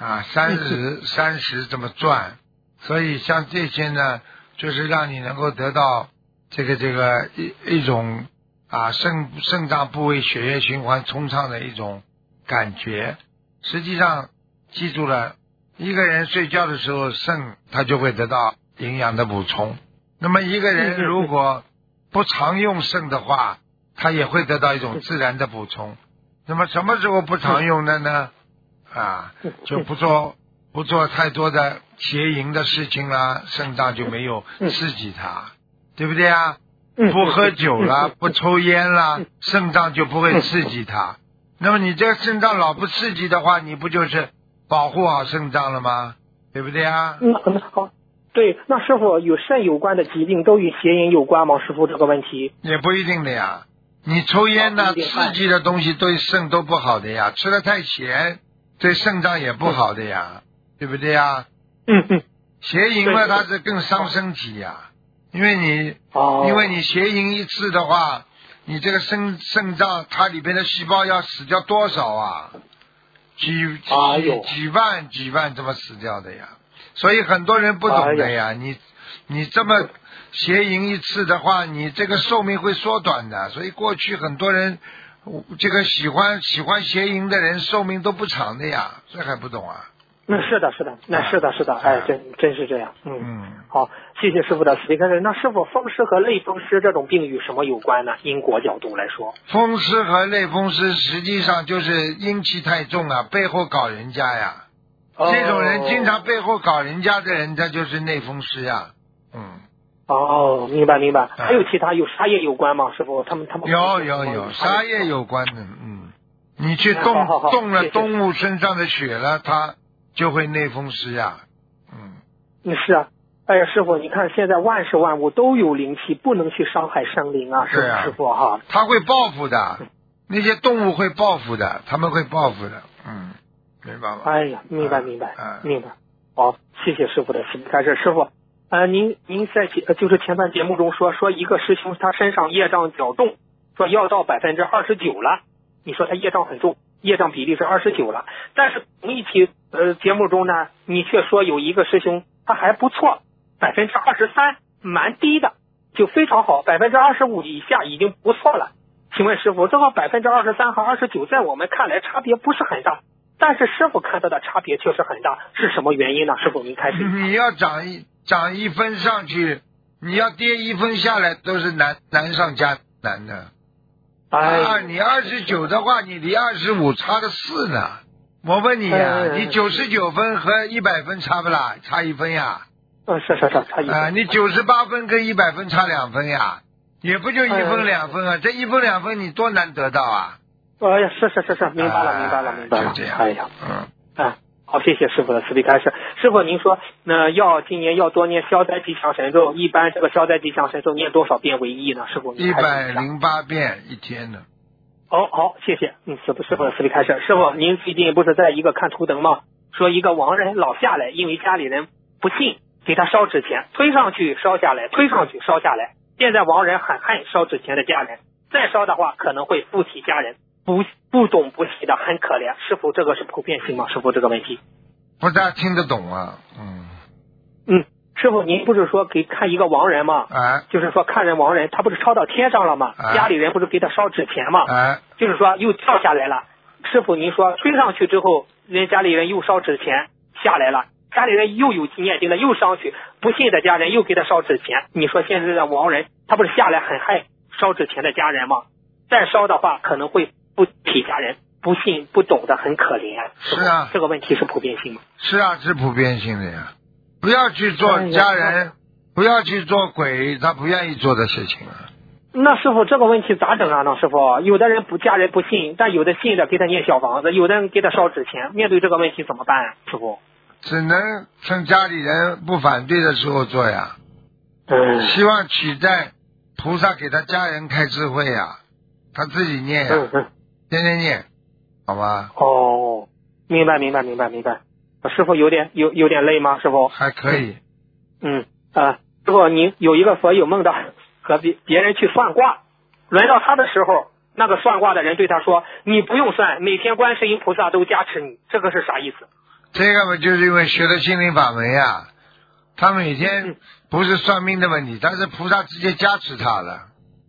B: 30这么转。所以像这些呢，就是让你能够得到这个一种肾脏部位血液循环通畅的一种感觉。实际上记住了，一个人睡觉的时候肾他就会得到营养的补充，那么一个人如果不常用肾的话，他也会得到一种自然的补充。那么什么时候不常用的呢？就不做太多的邪淫的事情啦，肾脏就没有刺激它，对不对啊？不喝酒啦，不抽烟啦，肾脏就不会刺激它。那么你这个肾脏老不刺激的话，你不就是保护好肾脏了吗？对不对啊？
H: 好。对，那师父与肾有关的疾病都与邪淫有关吗？师父这个问题
B: 也不一定的呀。你抽烟呢，刺激的东西对肾都不好的呀，吃得太咸对肾脏也不好的呀，对不对呀？邪淫嘛，它是更伤身体呀，因为你邪淫一次的话，你这个肾脏它里边的细胞要死掉多少啊？几万这么死掉的呀。所以很多人不懂的呀，你这么邪淫一次的话，你这个寿命会缩短的。所以过去很多人这个喜欢邪淫的人寿命都不长的呀，这还不懂啊？
H: 是的，真是这样。好，谢谢师父的慈悲开示。那师父，风湿和类风湿这种病与什么有关呢？因果角度来说，
B: 风湿和类风湿实际上就是阴气太重了，背后搞人家呀。这种人经常背后搞人家的人，他就是内风湿呀。
H: 明白。还有其他有沙叶有关吗？师父，他们
B: 有沙叶有关的。你去动了动物身上的血了，它就会内风湿呀。
H: 是啊。哎呀，师父，你看现在万事万物都有灵气，不能去伤害生灵啊，师父哈。
B: 他会报复的，那些动物会报复的，他们会报复的。明白吗？
H: 哎呀，明白。好，谢谢师父的慈悲开示。师父，您在就是前段节目中说一个师兄他身上业障较重，说要到29%了。你说他业障很重，业障比例是29%了。但是同一期节目中呢，你却说有一个师兄他还不错，23%蛮低的，就非常好，25%以下已经不错了。请问师父，这个23%和29%在我们看来差别不是很大，但是师父看到的差别确实很大，是什么原因呢？师父您开始。
B: 你要涨1分上去，你要跌1分下来，都是难上加难的。你29的话，你离25差个4呢。我问你呀，你99分和100分差不啦？差1分呀？
H: 是差1分。
B: 你98分跟100分差2分呀？也不就1分2分啊？这1分2分你多难得到啊！
H: 是，明白了。
B: 就这样。
H: 好，谢谢师傅的慈悲开示。师傅，您说今年要多念消灾吉祥神咒，一般这个消灾吉祥神咒念多少遍为宜呢？师傅
B: 108遍一天的。
H: 好，谢谢。师傅的慈悲开示。师傅，您最近不是在一个看图腾吗？说一个亡人老下来，因为家里人不信，给他烧纸钱，推上去烧下来，推上去烧下来。现在亡人很恨烧纸钱的家人，再烧的话可能会附体家人。不懂不信的很可怜，师傅这个是普遍性吗？师傅这个问题
B: 不大听得懂啊。
H: 师傅您不是说给看一个亡人吗？就是说看人亡人，他不是抄到天上了吗？家里人不是给他烧纸钱吗？就是说又跳下来了。师傅您说推上去之后，人家里人又烧纸钱下来了，家里人又有念经的又上去，不信的家人又给他烧纸钱。你说现在的亡人他不是下来很害烧纸钱的家人吗？再烧的话可能会不体家人，不信不懂的很可怜。
B: 是啊，
H: 这个问题是普遍性吗？
B: 是啊，是普遍性的呀。不要去做家人，不要去做鬼他不愿意做的事情啊。
H: 那师傅这个问题咋整啊？师傅，有的人家人不信，但有的信的给他念小房子，有的人给他烧纸钱，面对这个问题怎么办啊？师傅
B: 只能趁家里人不反对的时候做呀。希望取代菩萨给他家人开智慧呀，他自己念呀，天天念，好吗？
H: 明白。师傅有点累吗？师傅
B: 还可以。
H: 师傅您有一个佛友梦的和别人去算卦，轮到他的时候，那个算卦的人对他说：“你不用算，每天观世音菩萨都加持你。”这个是啥意思？
B: 这个嘛，就是因为学了心灵法门呀，他每天不是算命的问题，但是菩萨直接加持他了。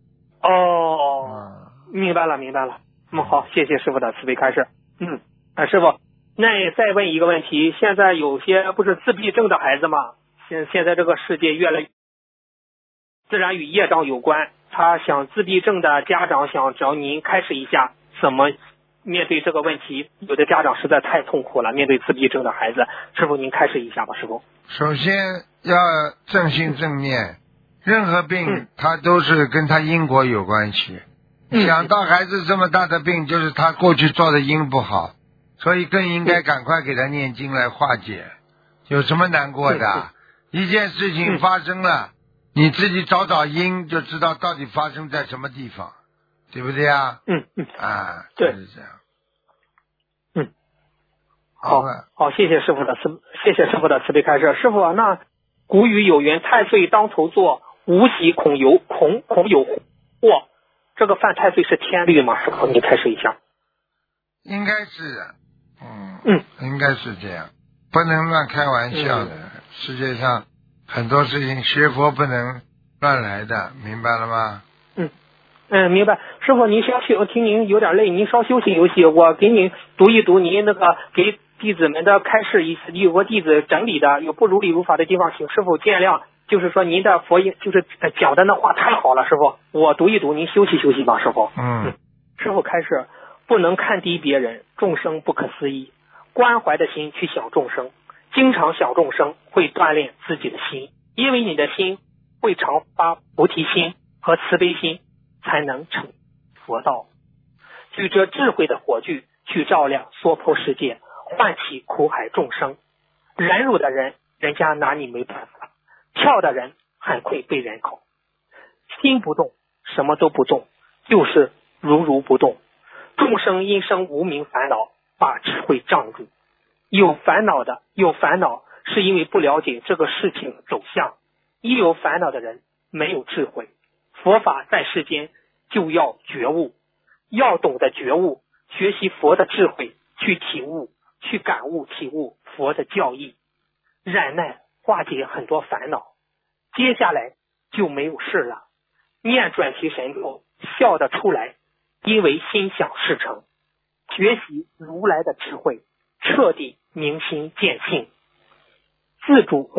H: 明白了。好，谢谢师傅的慈悲开示。师傅，那再问一个问题，现在有些不是自闭症的孩子吗？现在这个世界越来越自然与业障有关，他想自闭症的家长想找您开示一下怎么面对这个问题。有的家长实在太痛苦了，面对自闭症的孩子，师傅您开示一下吧。师傅，
B: 首先要正心正念，任何病它都是跟他因果有关系。想到孩子这么大的病，就是他过去做的因不好，所以更应该赶快给他念经来化解。有什么难过的？一件事情发生了，你自己找因，就知道到底发生在什么地方，对不对啊？
H: 对，
B: 就是这样。
H: 好，谢谢师傅的慈悲开示。师傅，那古语有云：太岁当头坐，无喜恐有祸。这个犯太岁是天律吗？师傅，你开示一下。
B: 应该是的。应该是这样，不能乱开玩笑的。世界上很多事情学佛不能乱来的，明白了吗？
H: 明白。师傅您稍息，我听您有点累，您稍休息休息，我给您读一读您那个给弟子们的开示，有个弟子整理的有不如理如法的地方，请师傅见谅。就是说您的佛音就是讲的那话太好了，师傅我读一读，您休息休息吧。师傅师傅开示，不能看低别人，众生不可思议，关怀的心去想众生，经常想众生会锻炼自己的心，因为你的心会常发菩提心和慈悲心，才能成佛道。举着智慧的火炬去照亮娑婆世界，唤起苦海众生。忍辱的人，人家拿你没办法；跳的人很会被人口。心不动，什么都不动，就是如不动。众生因生无明烦恼，把智慧障住。有烦恼是因为不了解这个事情走向。一有烦恼的人没有智慧。佛法在世间就要觉悟，要懂得觉悟，学习佛的智慧，去体悟，去感悟体悟佛的教义，忍耐化解很多烦恼，接下来就没有事了。念转提神咒笑得出来，因为心想事成。学习如来的智慧，彻底明心见性。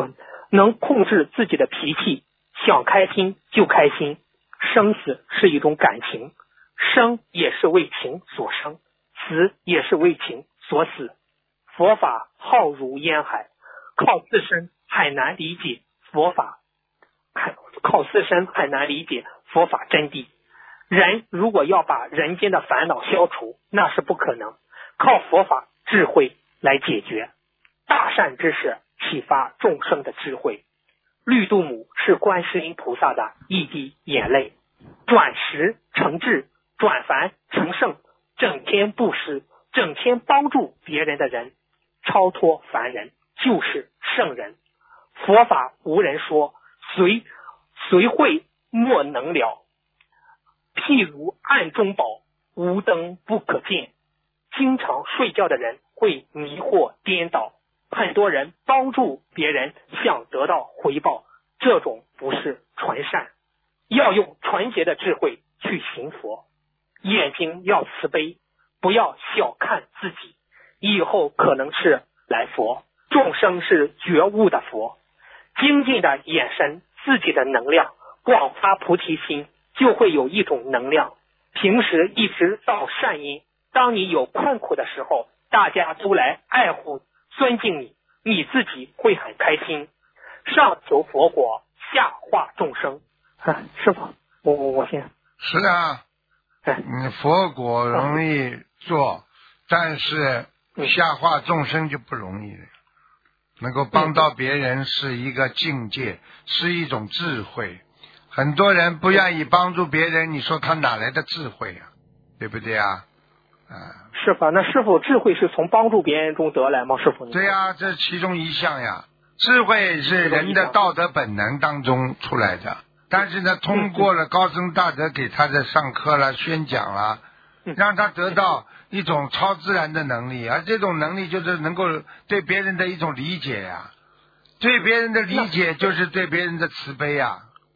H: 能控制自己的脾气，想开心就开心。生死是一种感情，生也是为情所生，死也是为情所死。佛法浩如烟海，靠自身很难理解佛法，靠自身很难理解佛法真谛。人如果要把人间的烦恼消除，那是不可能，靠佛法智慧来解决。大善之事启发众生的智慧。绿度母是观世音菩萨的一滴眼泪，转识成智，转凡成圣，整天布施，整天帮助别人的人，超脱凡人，就是圣人。佛法无人说，谁会莫能了。譬如暗中宝，无灯不可见。经常睡觉的人会迷惑颠倒，很多人帮助别人想得到回报，这种不是纯善。要用纯洁的智慧去行佛，眼睛要慈悲，不要小看自己，以后可能是来佛，众生是觉悟的佛。精进的延伸自己的能量，广发菩提心，就会有一种能量。平时一直造善因，当你有困苦的时候，大家都来爱护尊敬你，你自己会很开心。上求佛果，下化众生。师父，我先。
B: 是啊，佛果容易做，但是下化众生就不容易了。能够帮到别人是一个境界，是一种智慧。很多人不愿意帮助别人，你说他哪来的智慧啊？对不对啊？
H: 是吧？那师父，智慧是从帮助别人中得来吗？师父？
B: 对呀，这其中一项呀。智慧是人的道德本能当中出来的，但是呢，通过了高僧大德给他的上课了、宣讲了，让他得到一种超自然的能力，而这种能力就是能够对别人的一种理解呀，对别人的理解就是对别人的慈悲呀。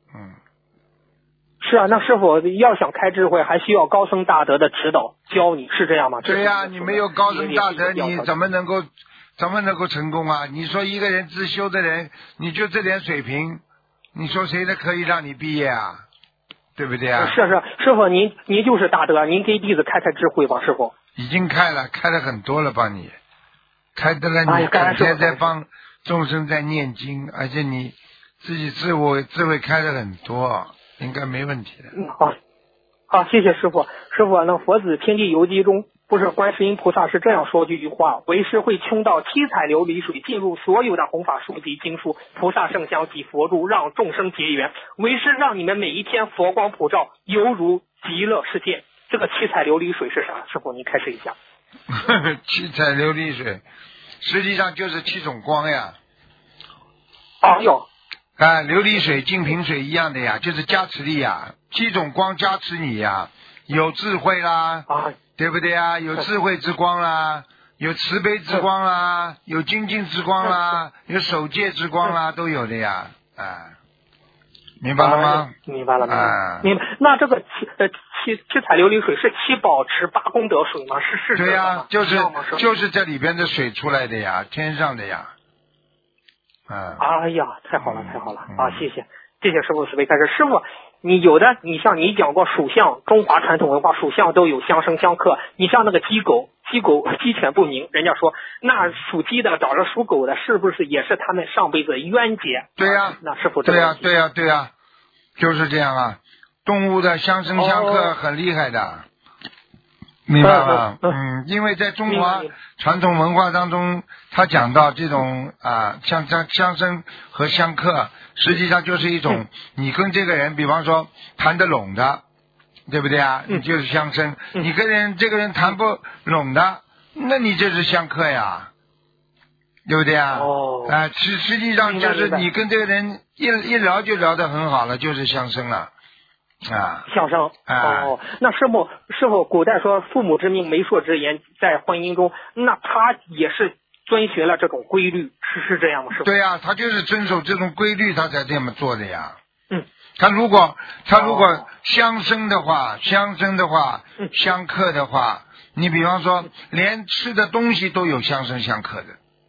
H: 是啊，那师父要想开智慧，还需要高僧大德的指导教你，是这样吗？
B: 对呀，你没有高僧大德，你怎么能够成功啊？你说一个人自修的人，你就这点水平，你说谁可以让你毕业啊？对不对啊？
H: 是，师父您就是大德，您给弟子开智慧吧，师父。
B: 已经开了很多了，帮你开得了，你整天在帮众生在念经，而且你自己智慧开了很多，应该没问题的。
H: 好，谢谢师父。师父，那佛子天地游记中，不是观世音菩萨是这样说这句话：为师会倾倒七彩琉璃水，进入所有的弘法书籍经书，菩萨圣香及佛珠，让众生结缘。为师让你们每一天佛光普照，犹如极乐世界。这个七彩琉璃水是啥？师父您开示一下。
B: 七彩琉璃水实际上就是七种光呀。琉璃水、净瓶水一样的呀，就是加持力呀，七种光加持你呀，有智慧啦，对不对呀？有智慧之光啦，有慈悲之光啦，有精进之光啦，有守戒之光啦，都有的呀，明白了吗？
H: 明白了。那这个七彩琉璃水是七宝池八功德水吗？是。
B: 对呀，就是这里边的水出来的呀，天上的呀。
H: 哎呀，太好了谢谢师父慈悲开示。师父，你像你讲过属相，中华传统文化属相都有相生相克。你像那个鸡犬不宁，人家说那属鸡的找着属狗的，是不是也是他们上辈子冤结？
B: 对呀，
H: 那师父
B: 对呀，就是这样啊。动物的相生相克很厉害的，明白吗？因为在中华传统文化当中，他讲到这种相生和相克，实际上就是一种你跟这个人，比方说谈得拢的，对不对啊？你就是相生。你跟这个人谈不拢的，那你就是相克呀，对不对啊？实际上就是你跟这个人一聊就聊得很好了，就是相生了。
H: 相生那师傅古代说父母之命媒妁之言，在婚姻中，那他也是遵循了这种规律，是这样吗？师傅？
B: 对呀，他就是遵守这种规律，他才这么做的呀。他如果相生的话，相克的话，你比方说连吃的东西都有相生相克的，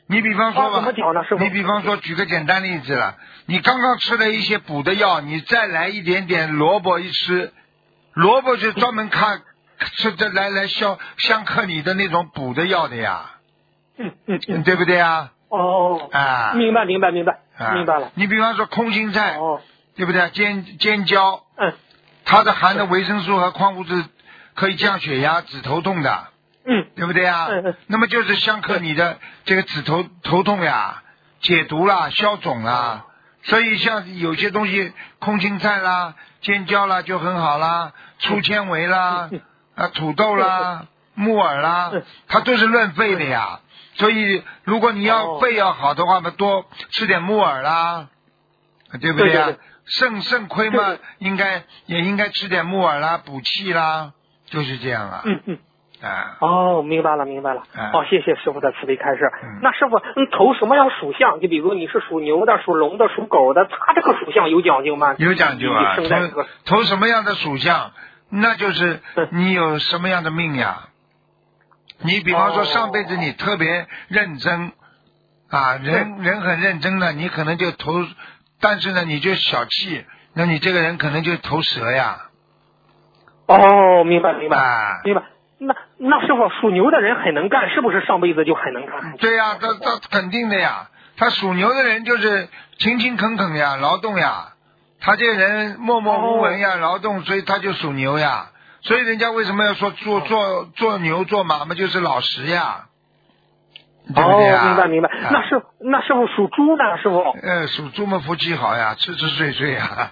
B: 你比方说吧，
H: 怎么讲呢？师傅，
B: 你比方说举个简单例子了，你刚刚吃了一些补的药，你再来一点点萝卜一吃，萝卜是专门吃的来相克你的那种补的药的呀。对不对啊？
H: 明白了。
B: 你比方说空心菜，对不对？尖椒，它的含的维生素和矿物质可以降血压、止头痛的，对不对啊？那么就是相克你的这个止头痛呀，解毒啦，消肿啦。所以像有些东西，空心菜啦、尖椒啦就很好啦，粗纤维啦，土豆啦、木耳啦，它都是润肺的呀。所以如果你要肺要好的话嘛，多吃点木耳啦，对不对呀？肾亏嘛，也应该吃点木耳啦，补气啦，就是这样啊。
H: 明白了。谢谢师傅的慈悲开示。那师傅，投什么样属相？就比如你是属牛的、属龙的、属狗的，他这个属相有讲究吗？
B: 有讲究啊。投什么样的属相，那就是你有什么样的命呀。你比方说上辈子你特别认真人很认真的，你可能就投，但是呢你就小气，那你这个人可能就投蛇呀。
H: 明白。那师傅，属牛的人很能干，是不是上辈子就很能干？
B: 对呀，他肯定的呀。他属牛的人就是勤勤恳恳呀，劳动呀。他这个人默默无闻呀，劳动，所以他就属牛呀。所以人家为什么要说做牛做马嘛，就是老实呀，对不对啊？
H: 明白。那师傅属猪呢？师傅？
B: 属猪嘛，福气好呀，吃睡呀。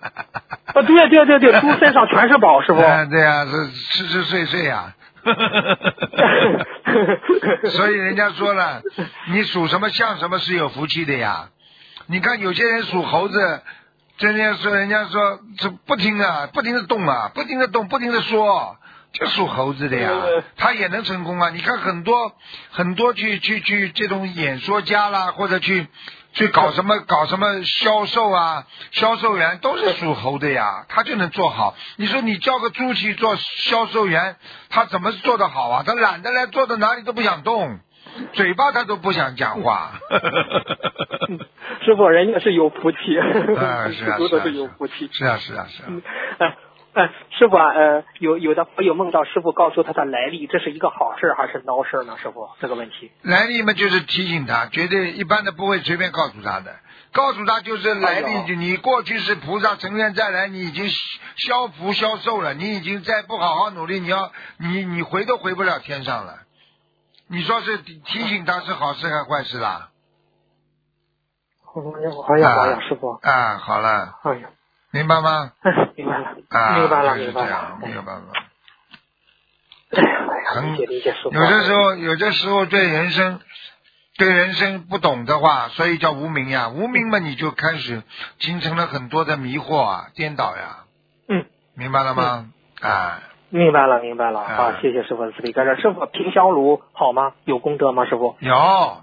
H: 对，猪身上全是宝，师傅。
B: 对呀，是吃睡呀。所以人家说了，你属什么像什么是有福气的呀。你看有些人属猴子，人家说这不停的动啊，不停的动，不停的说，就属猴子的呀，他也能成功啊。你看很多去这种演说家啦，或者去搞什么销售啊，销售员都是属猴的呀，他就能做好。你说你叫个猪去做销售员，他怎么做得好啊？他懒得来，坐到哪里都不想动，嘴巴他都不想讲话。
H: 师傅，人家是有福气，
B: 是
H: 有福气。
B: 是啊。
H: 师傅啊，有的朋友梦到师傅告诉他的来历，这是一个好事还是孬事呢？师傅，这个问题。
B: 来历嘛，就是提醒他，绝对一般的不会随便告诉他的。告诉他就是来历，你过去是菩萨成愿再来，你已经消福消寿了，你已经再不好好努力，你回都回不了天上了。你说是提醒他是好事还是坏事啦？
H: 好呀，师傅。
B: 好了。明白吗？
H: 明白了。
B: 没有办法。
H: 理解师傅。
B: 有的时候对人生不懂的话，所以叫无明呀。无明嘛，你就开始形成了很多的迷惑啊，颠倒呀。明白了吗？
H: 明白了。好，谢谢师傅的慈悲开示。师傅，平香炉好吗？有功德吗？师傅？
B: 有。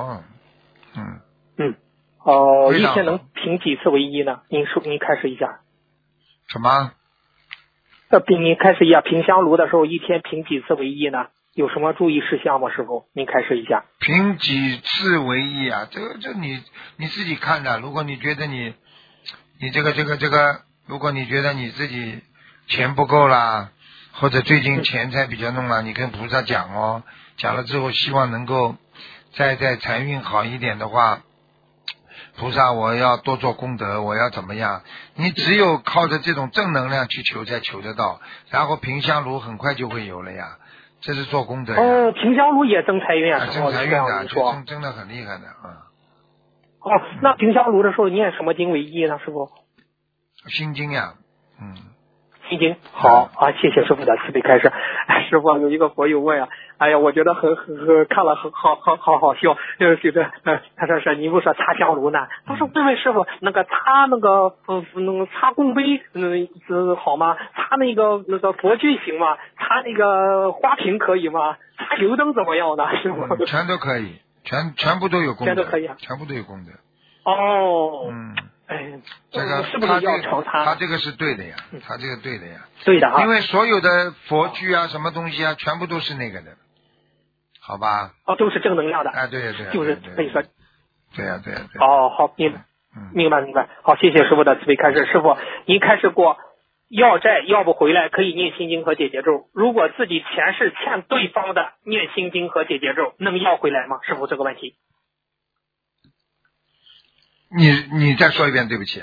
H: 一天能评几次为一呢？您开始一下。
B: 什么？
H: 您开始一下，评香炉的时候一天评几次为一呢？有什么注意事项吗？师傅，您开始一下。
B: 评几次为一啊？这你自己看的。如果你觉得你这个，如果你觉得你自己钱不够啦，或者最近钱财比较弄了，你跟菩萨讲哦，讲了之后希望能够再财运好一点的话。菩萨，我要多做功德，我要怎么样？你只有靠着这种正能量去求，才求得到。然后平香炉很快就会有了呀，这是做功德呀。
H: 平香炉也增财运啊，
B: 增财运的，增的很厉害的啊。
H: 那平香炉的时候念什么经为一呢？师傅？
B: 心经呀，
H: 心经。好啊，谢谢师傅的慈悲开示。师傅，有一个佛友问啊，哎呀，我觉得很看了很好笑，觉得他说是你不说擦香炉呢？他说问师傅，那个擦擦供杯好吗？擦那个佛具行吗？擦那个花瓶可以吗？擦油灯怎么样呢？师傅？
B: 全都可以，全部都有功德，
H: 全都可以，
B: 全部都有功德。
H: 这个是不是要朝
B: 他这个是对的呀，他这个对的呀，
H: 对的啊，
B: 因为所有的佛具啊，什么东西啊，全部都是那个的， 好吧？
H: 都是正能量的。
B: 对。
H: 就是可以说。
B: 对。
H: 好，明白。好，谢谢师傅的慈悲开示。师傅，您开示过，要债要不回来可以念心经和解结咒，如果自己前世欠对方的，念心经和解结咒能要回来吗？师傅，这个问题。
B: 你再说一遍，对不起。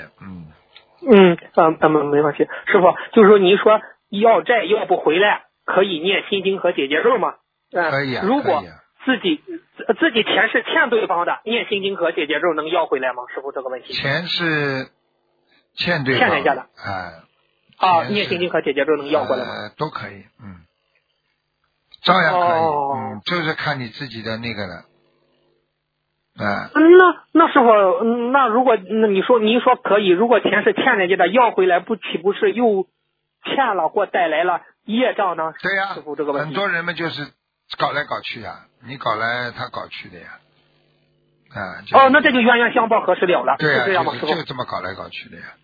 H: 没关系。师傅，就是说您说要债要不回来可以念心经和解结咒吗？
B: 可以。
H: 如果自己前世欠对方的，念心经和解结咒能要回来吗？师傅，这个问题。
B: 前世欠对方
H: 欠人家的。念心经和解结咒能要回来吗？
B: 都可以。照样可以。就是看你自己的那个了。
H: 那师傅，那如果您说可以，如果钱是欠人家的，要回来岂不是又欠了或带来了业障呢？
B: 对呀，
H: 师傅，这个问题。
B: 很多人们就是搞来搞去呀，你搞来他搞去的呀。
H: 那这就冤冤相报何时了了？
B: 对呀，
H: 是这样吗？师傅
B: 就这么搞来搞去的呀。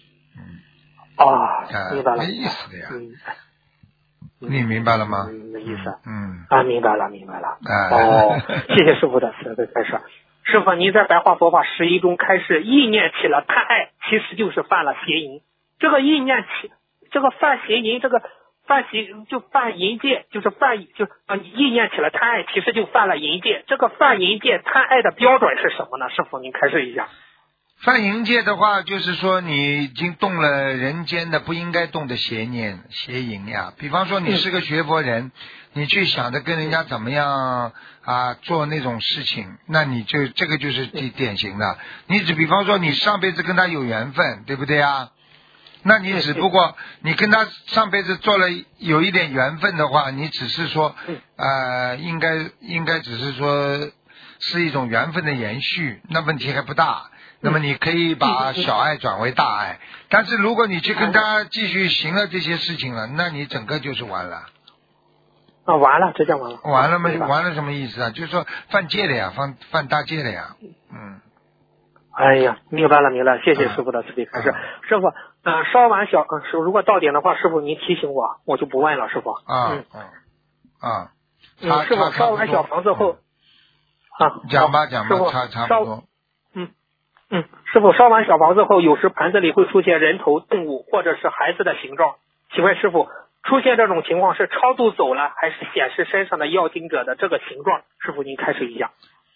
H: 明白了。
B: 没意思的呀。你明白了吗？
H: 没意思。明白了。谢谢师傅的慈悲开示。师傅，您在白话佛法11中开示，意念起了贪爱，其实就是犯了邪淫。这个意念起，这个犯邪淫，这个犯淫戒，意念起了贪爱，其实就犯了淫戒。这个犯淫戒贪爱的标准是什么呢？师傅，您开示一下。
B: 犯淫戒的话，就是说你已经动了人间的不应该动的邪淫呀。比方说你是个学佛人，你去想着跟人家怎么样做那种事情，那你就这个就是典型的。你只比方说你上辈子跟他有缘分，对不对啊？那你只不过你跟他上辈子做了有一点缘分的话，你只是说应该只是说是一种缘分的延续，那问题还不大。那么你可以把小爱转为大爱，但是如果你去跟他继续行了这些事情了，那你整个就是完了。
H: 完了，这叫完了。
B: 完了吗？完了什么意思啊？就是说犯戒了呀，犯大戒了呀。
H: 哎呀，明白了，谢谢师傅的慈悲开示。师傅，烧完如果到点的话，师傅您提醒我就不问了，师傅。师傅烧完小房子后，
B: 讲吧，差不多。
H: 师傅，烧完小房子后，有时盘子里会出现人头、动物或者是孩子的形状，请问师傅，出现这种情况是超度走了，还是显示身上的要经者的这个形状？师傅您开始一下。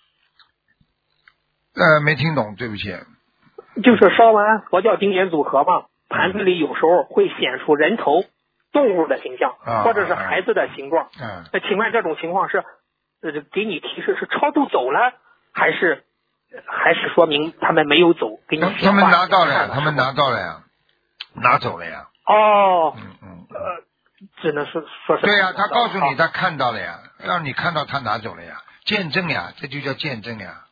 B: 没听懂，对不起。
H: 就是烧完佛教经典组合嘛，盘子里有时候会显出人头、动物的形象，或者是孩子的形状。那请问这种情况是给你提示是超度走了，还是说明他们没有走？给你
B: 他们拿到了呀，拿走了呀。
H: 只能说是。
B: 对呀，他告诉你他看到了呀，让你看到他拿走了呀，见证呀，这就叫见证呀。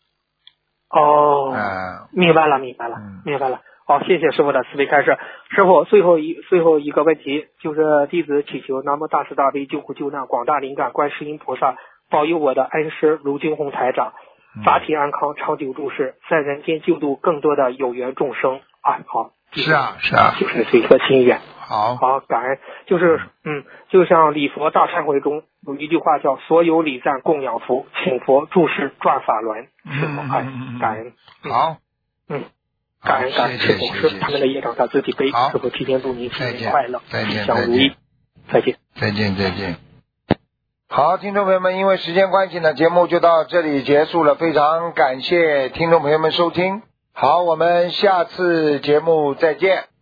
B: 明白了。好，谢谢师傅的慈悲开示。师傅，最后一个问题，就是弟子祈求南无大慈大悲救苦救难广大灵感观世音菩萨保佑我的恩师卢军宏台长法体安康，长久住世，在人间救度更多的有缘众生。好， 是啊，
H: 就是这个心愿。
B: 好，
H: 感恩。就像礼佛大忏悔中有一句话叫所有礼赞供养福，请佛注释转法轮。师傅，感恩。
B: 好，
H: 感恩师傅，是他们的业障他自己背。师傅提前祝您新年快乐，吉祥如意。再见。
B: 好，听众朋友们，因为时间关系呢，节目就到这里结束了。非常感谢听众朋友们收听。好，我们下次节目再见。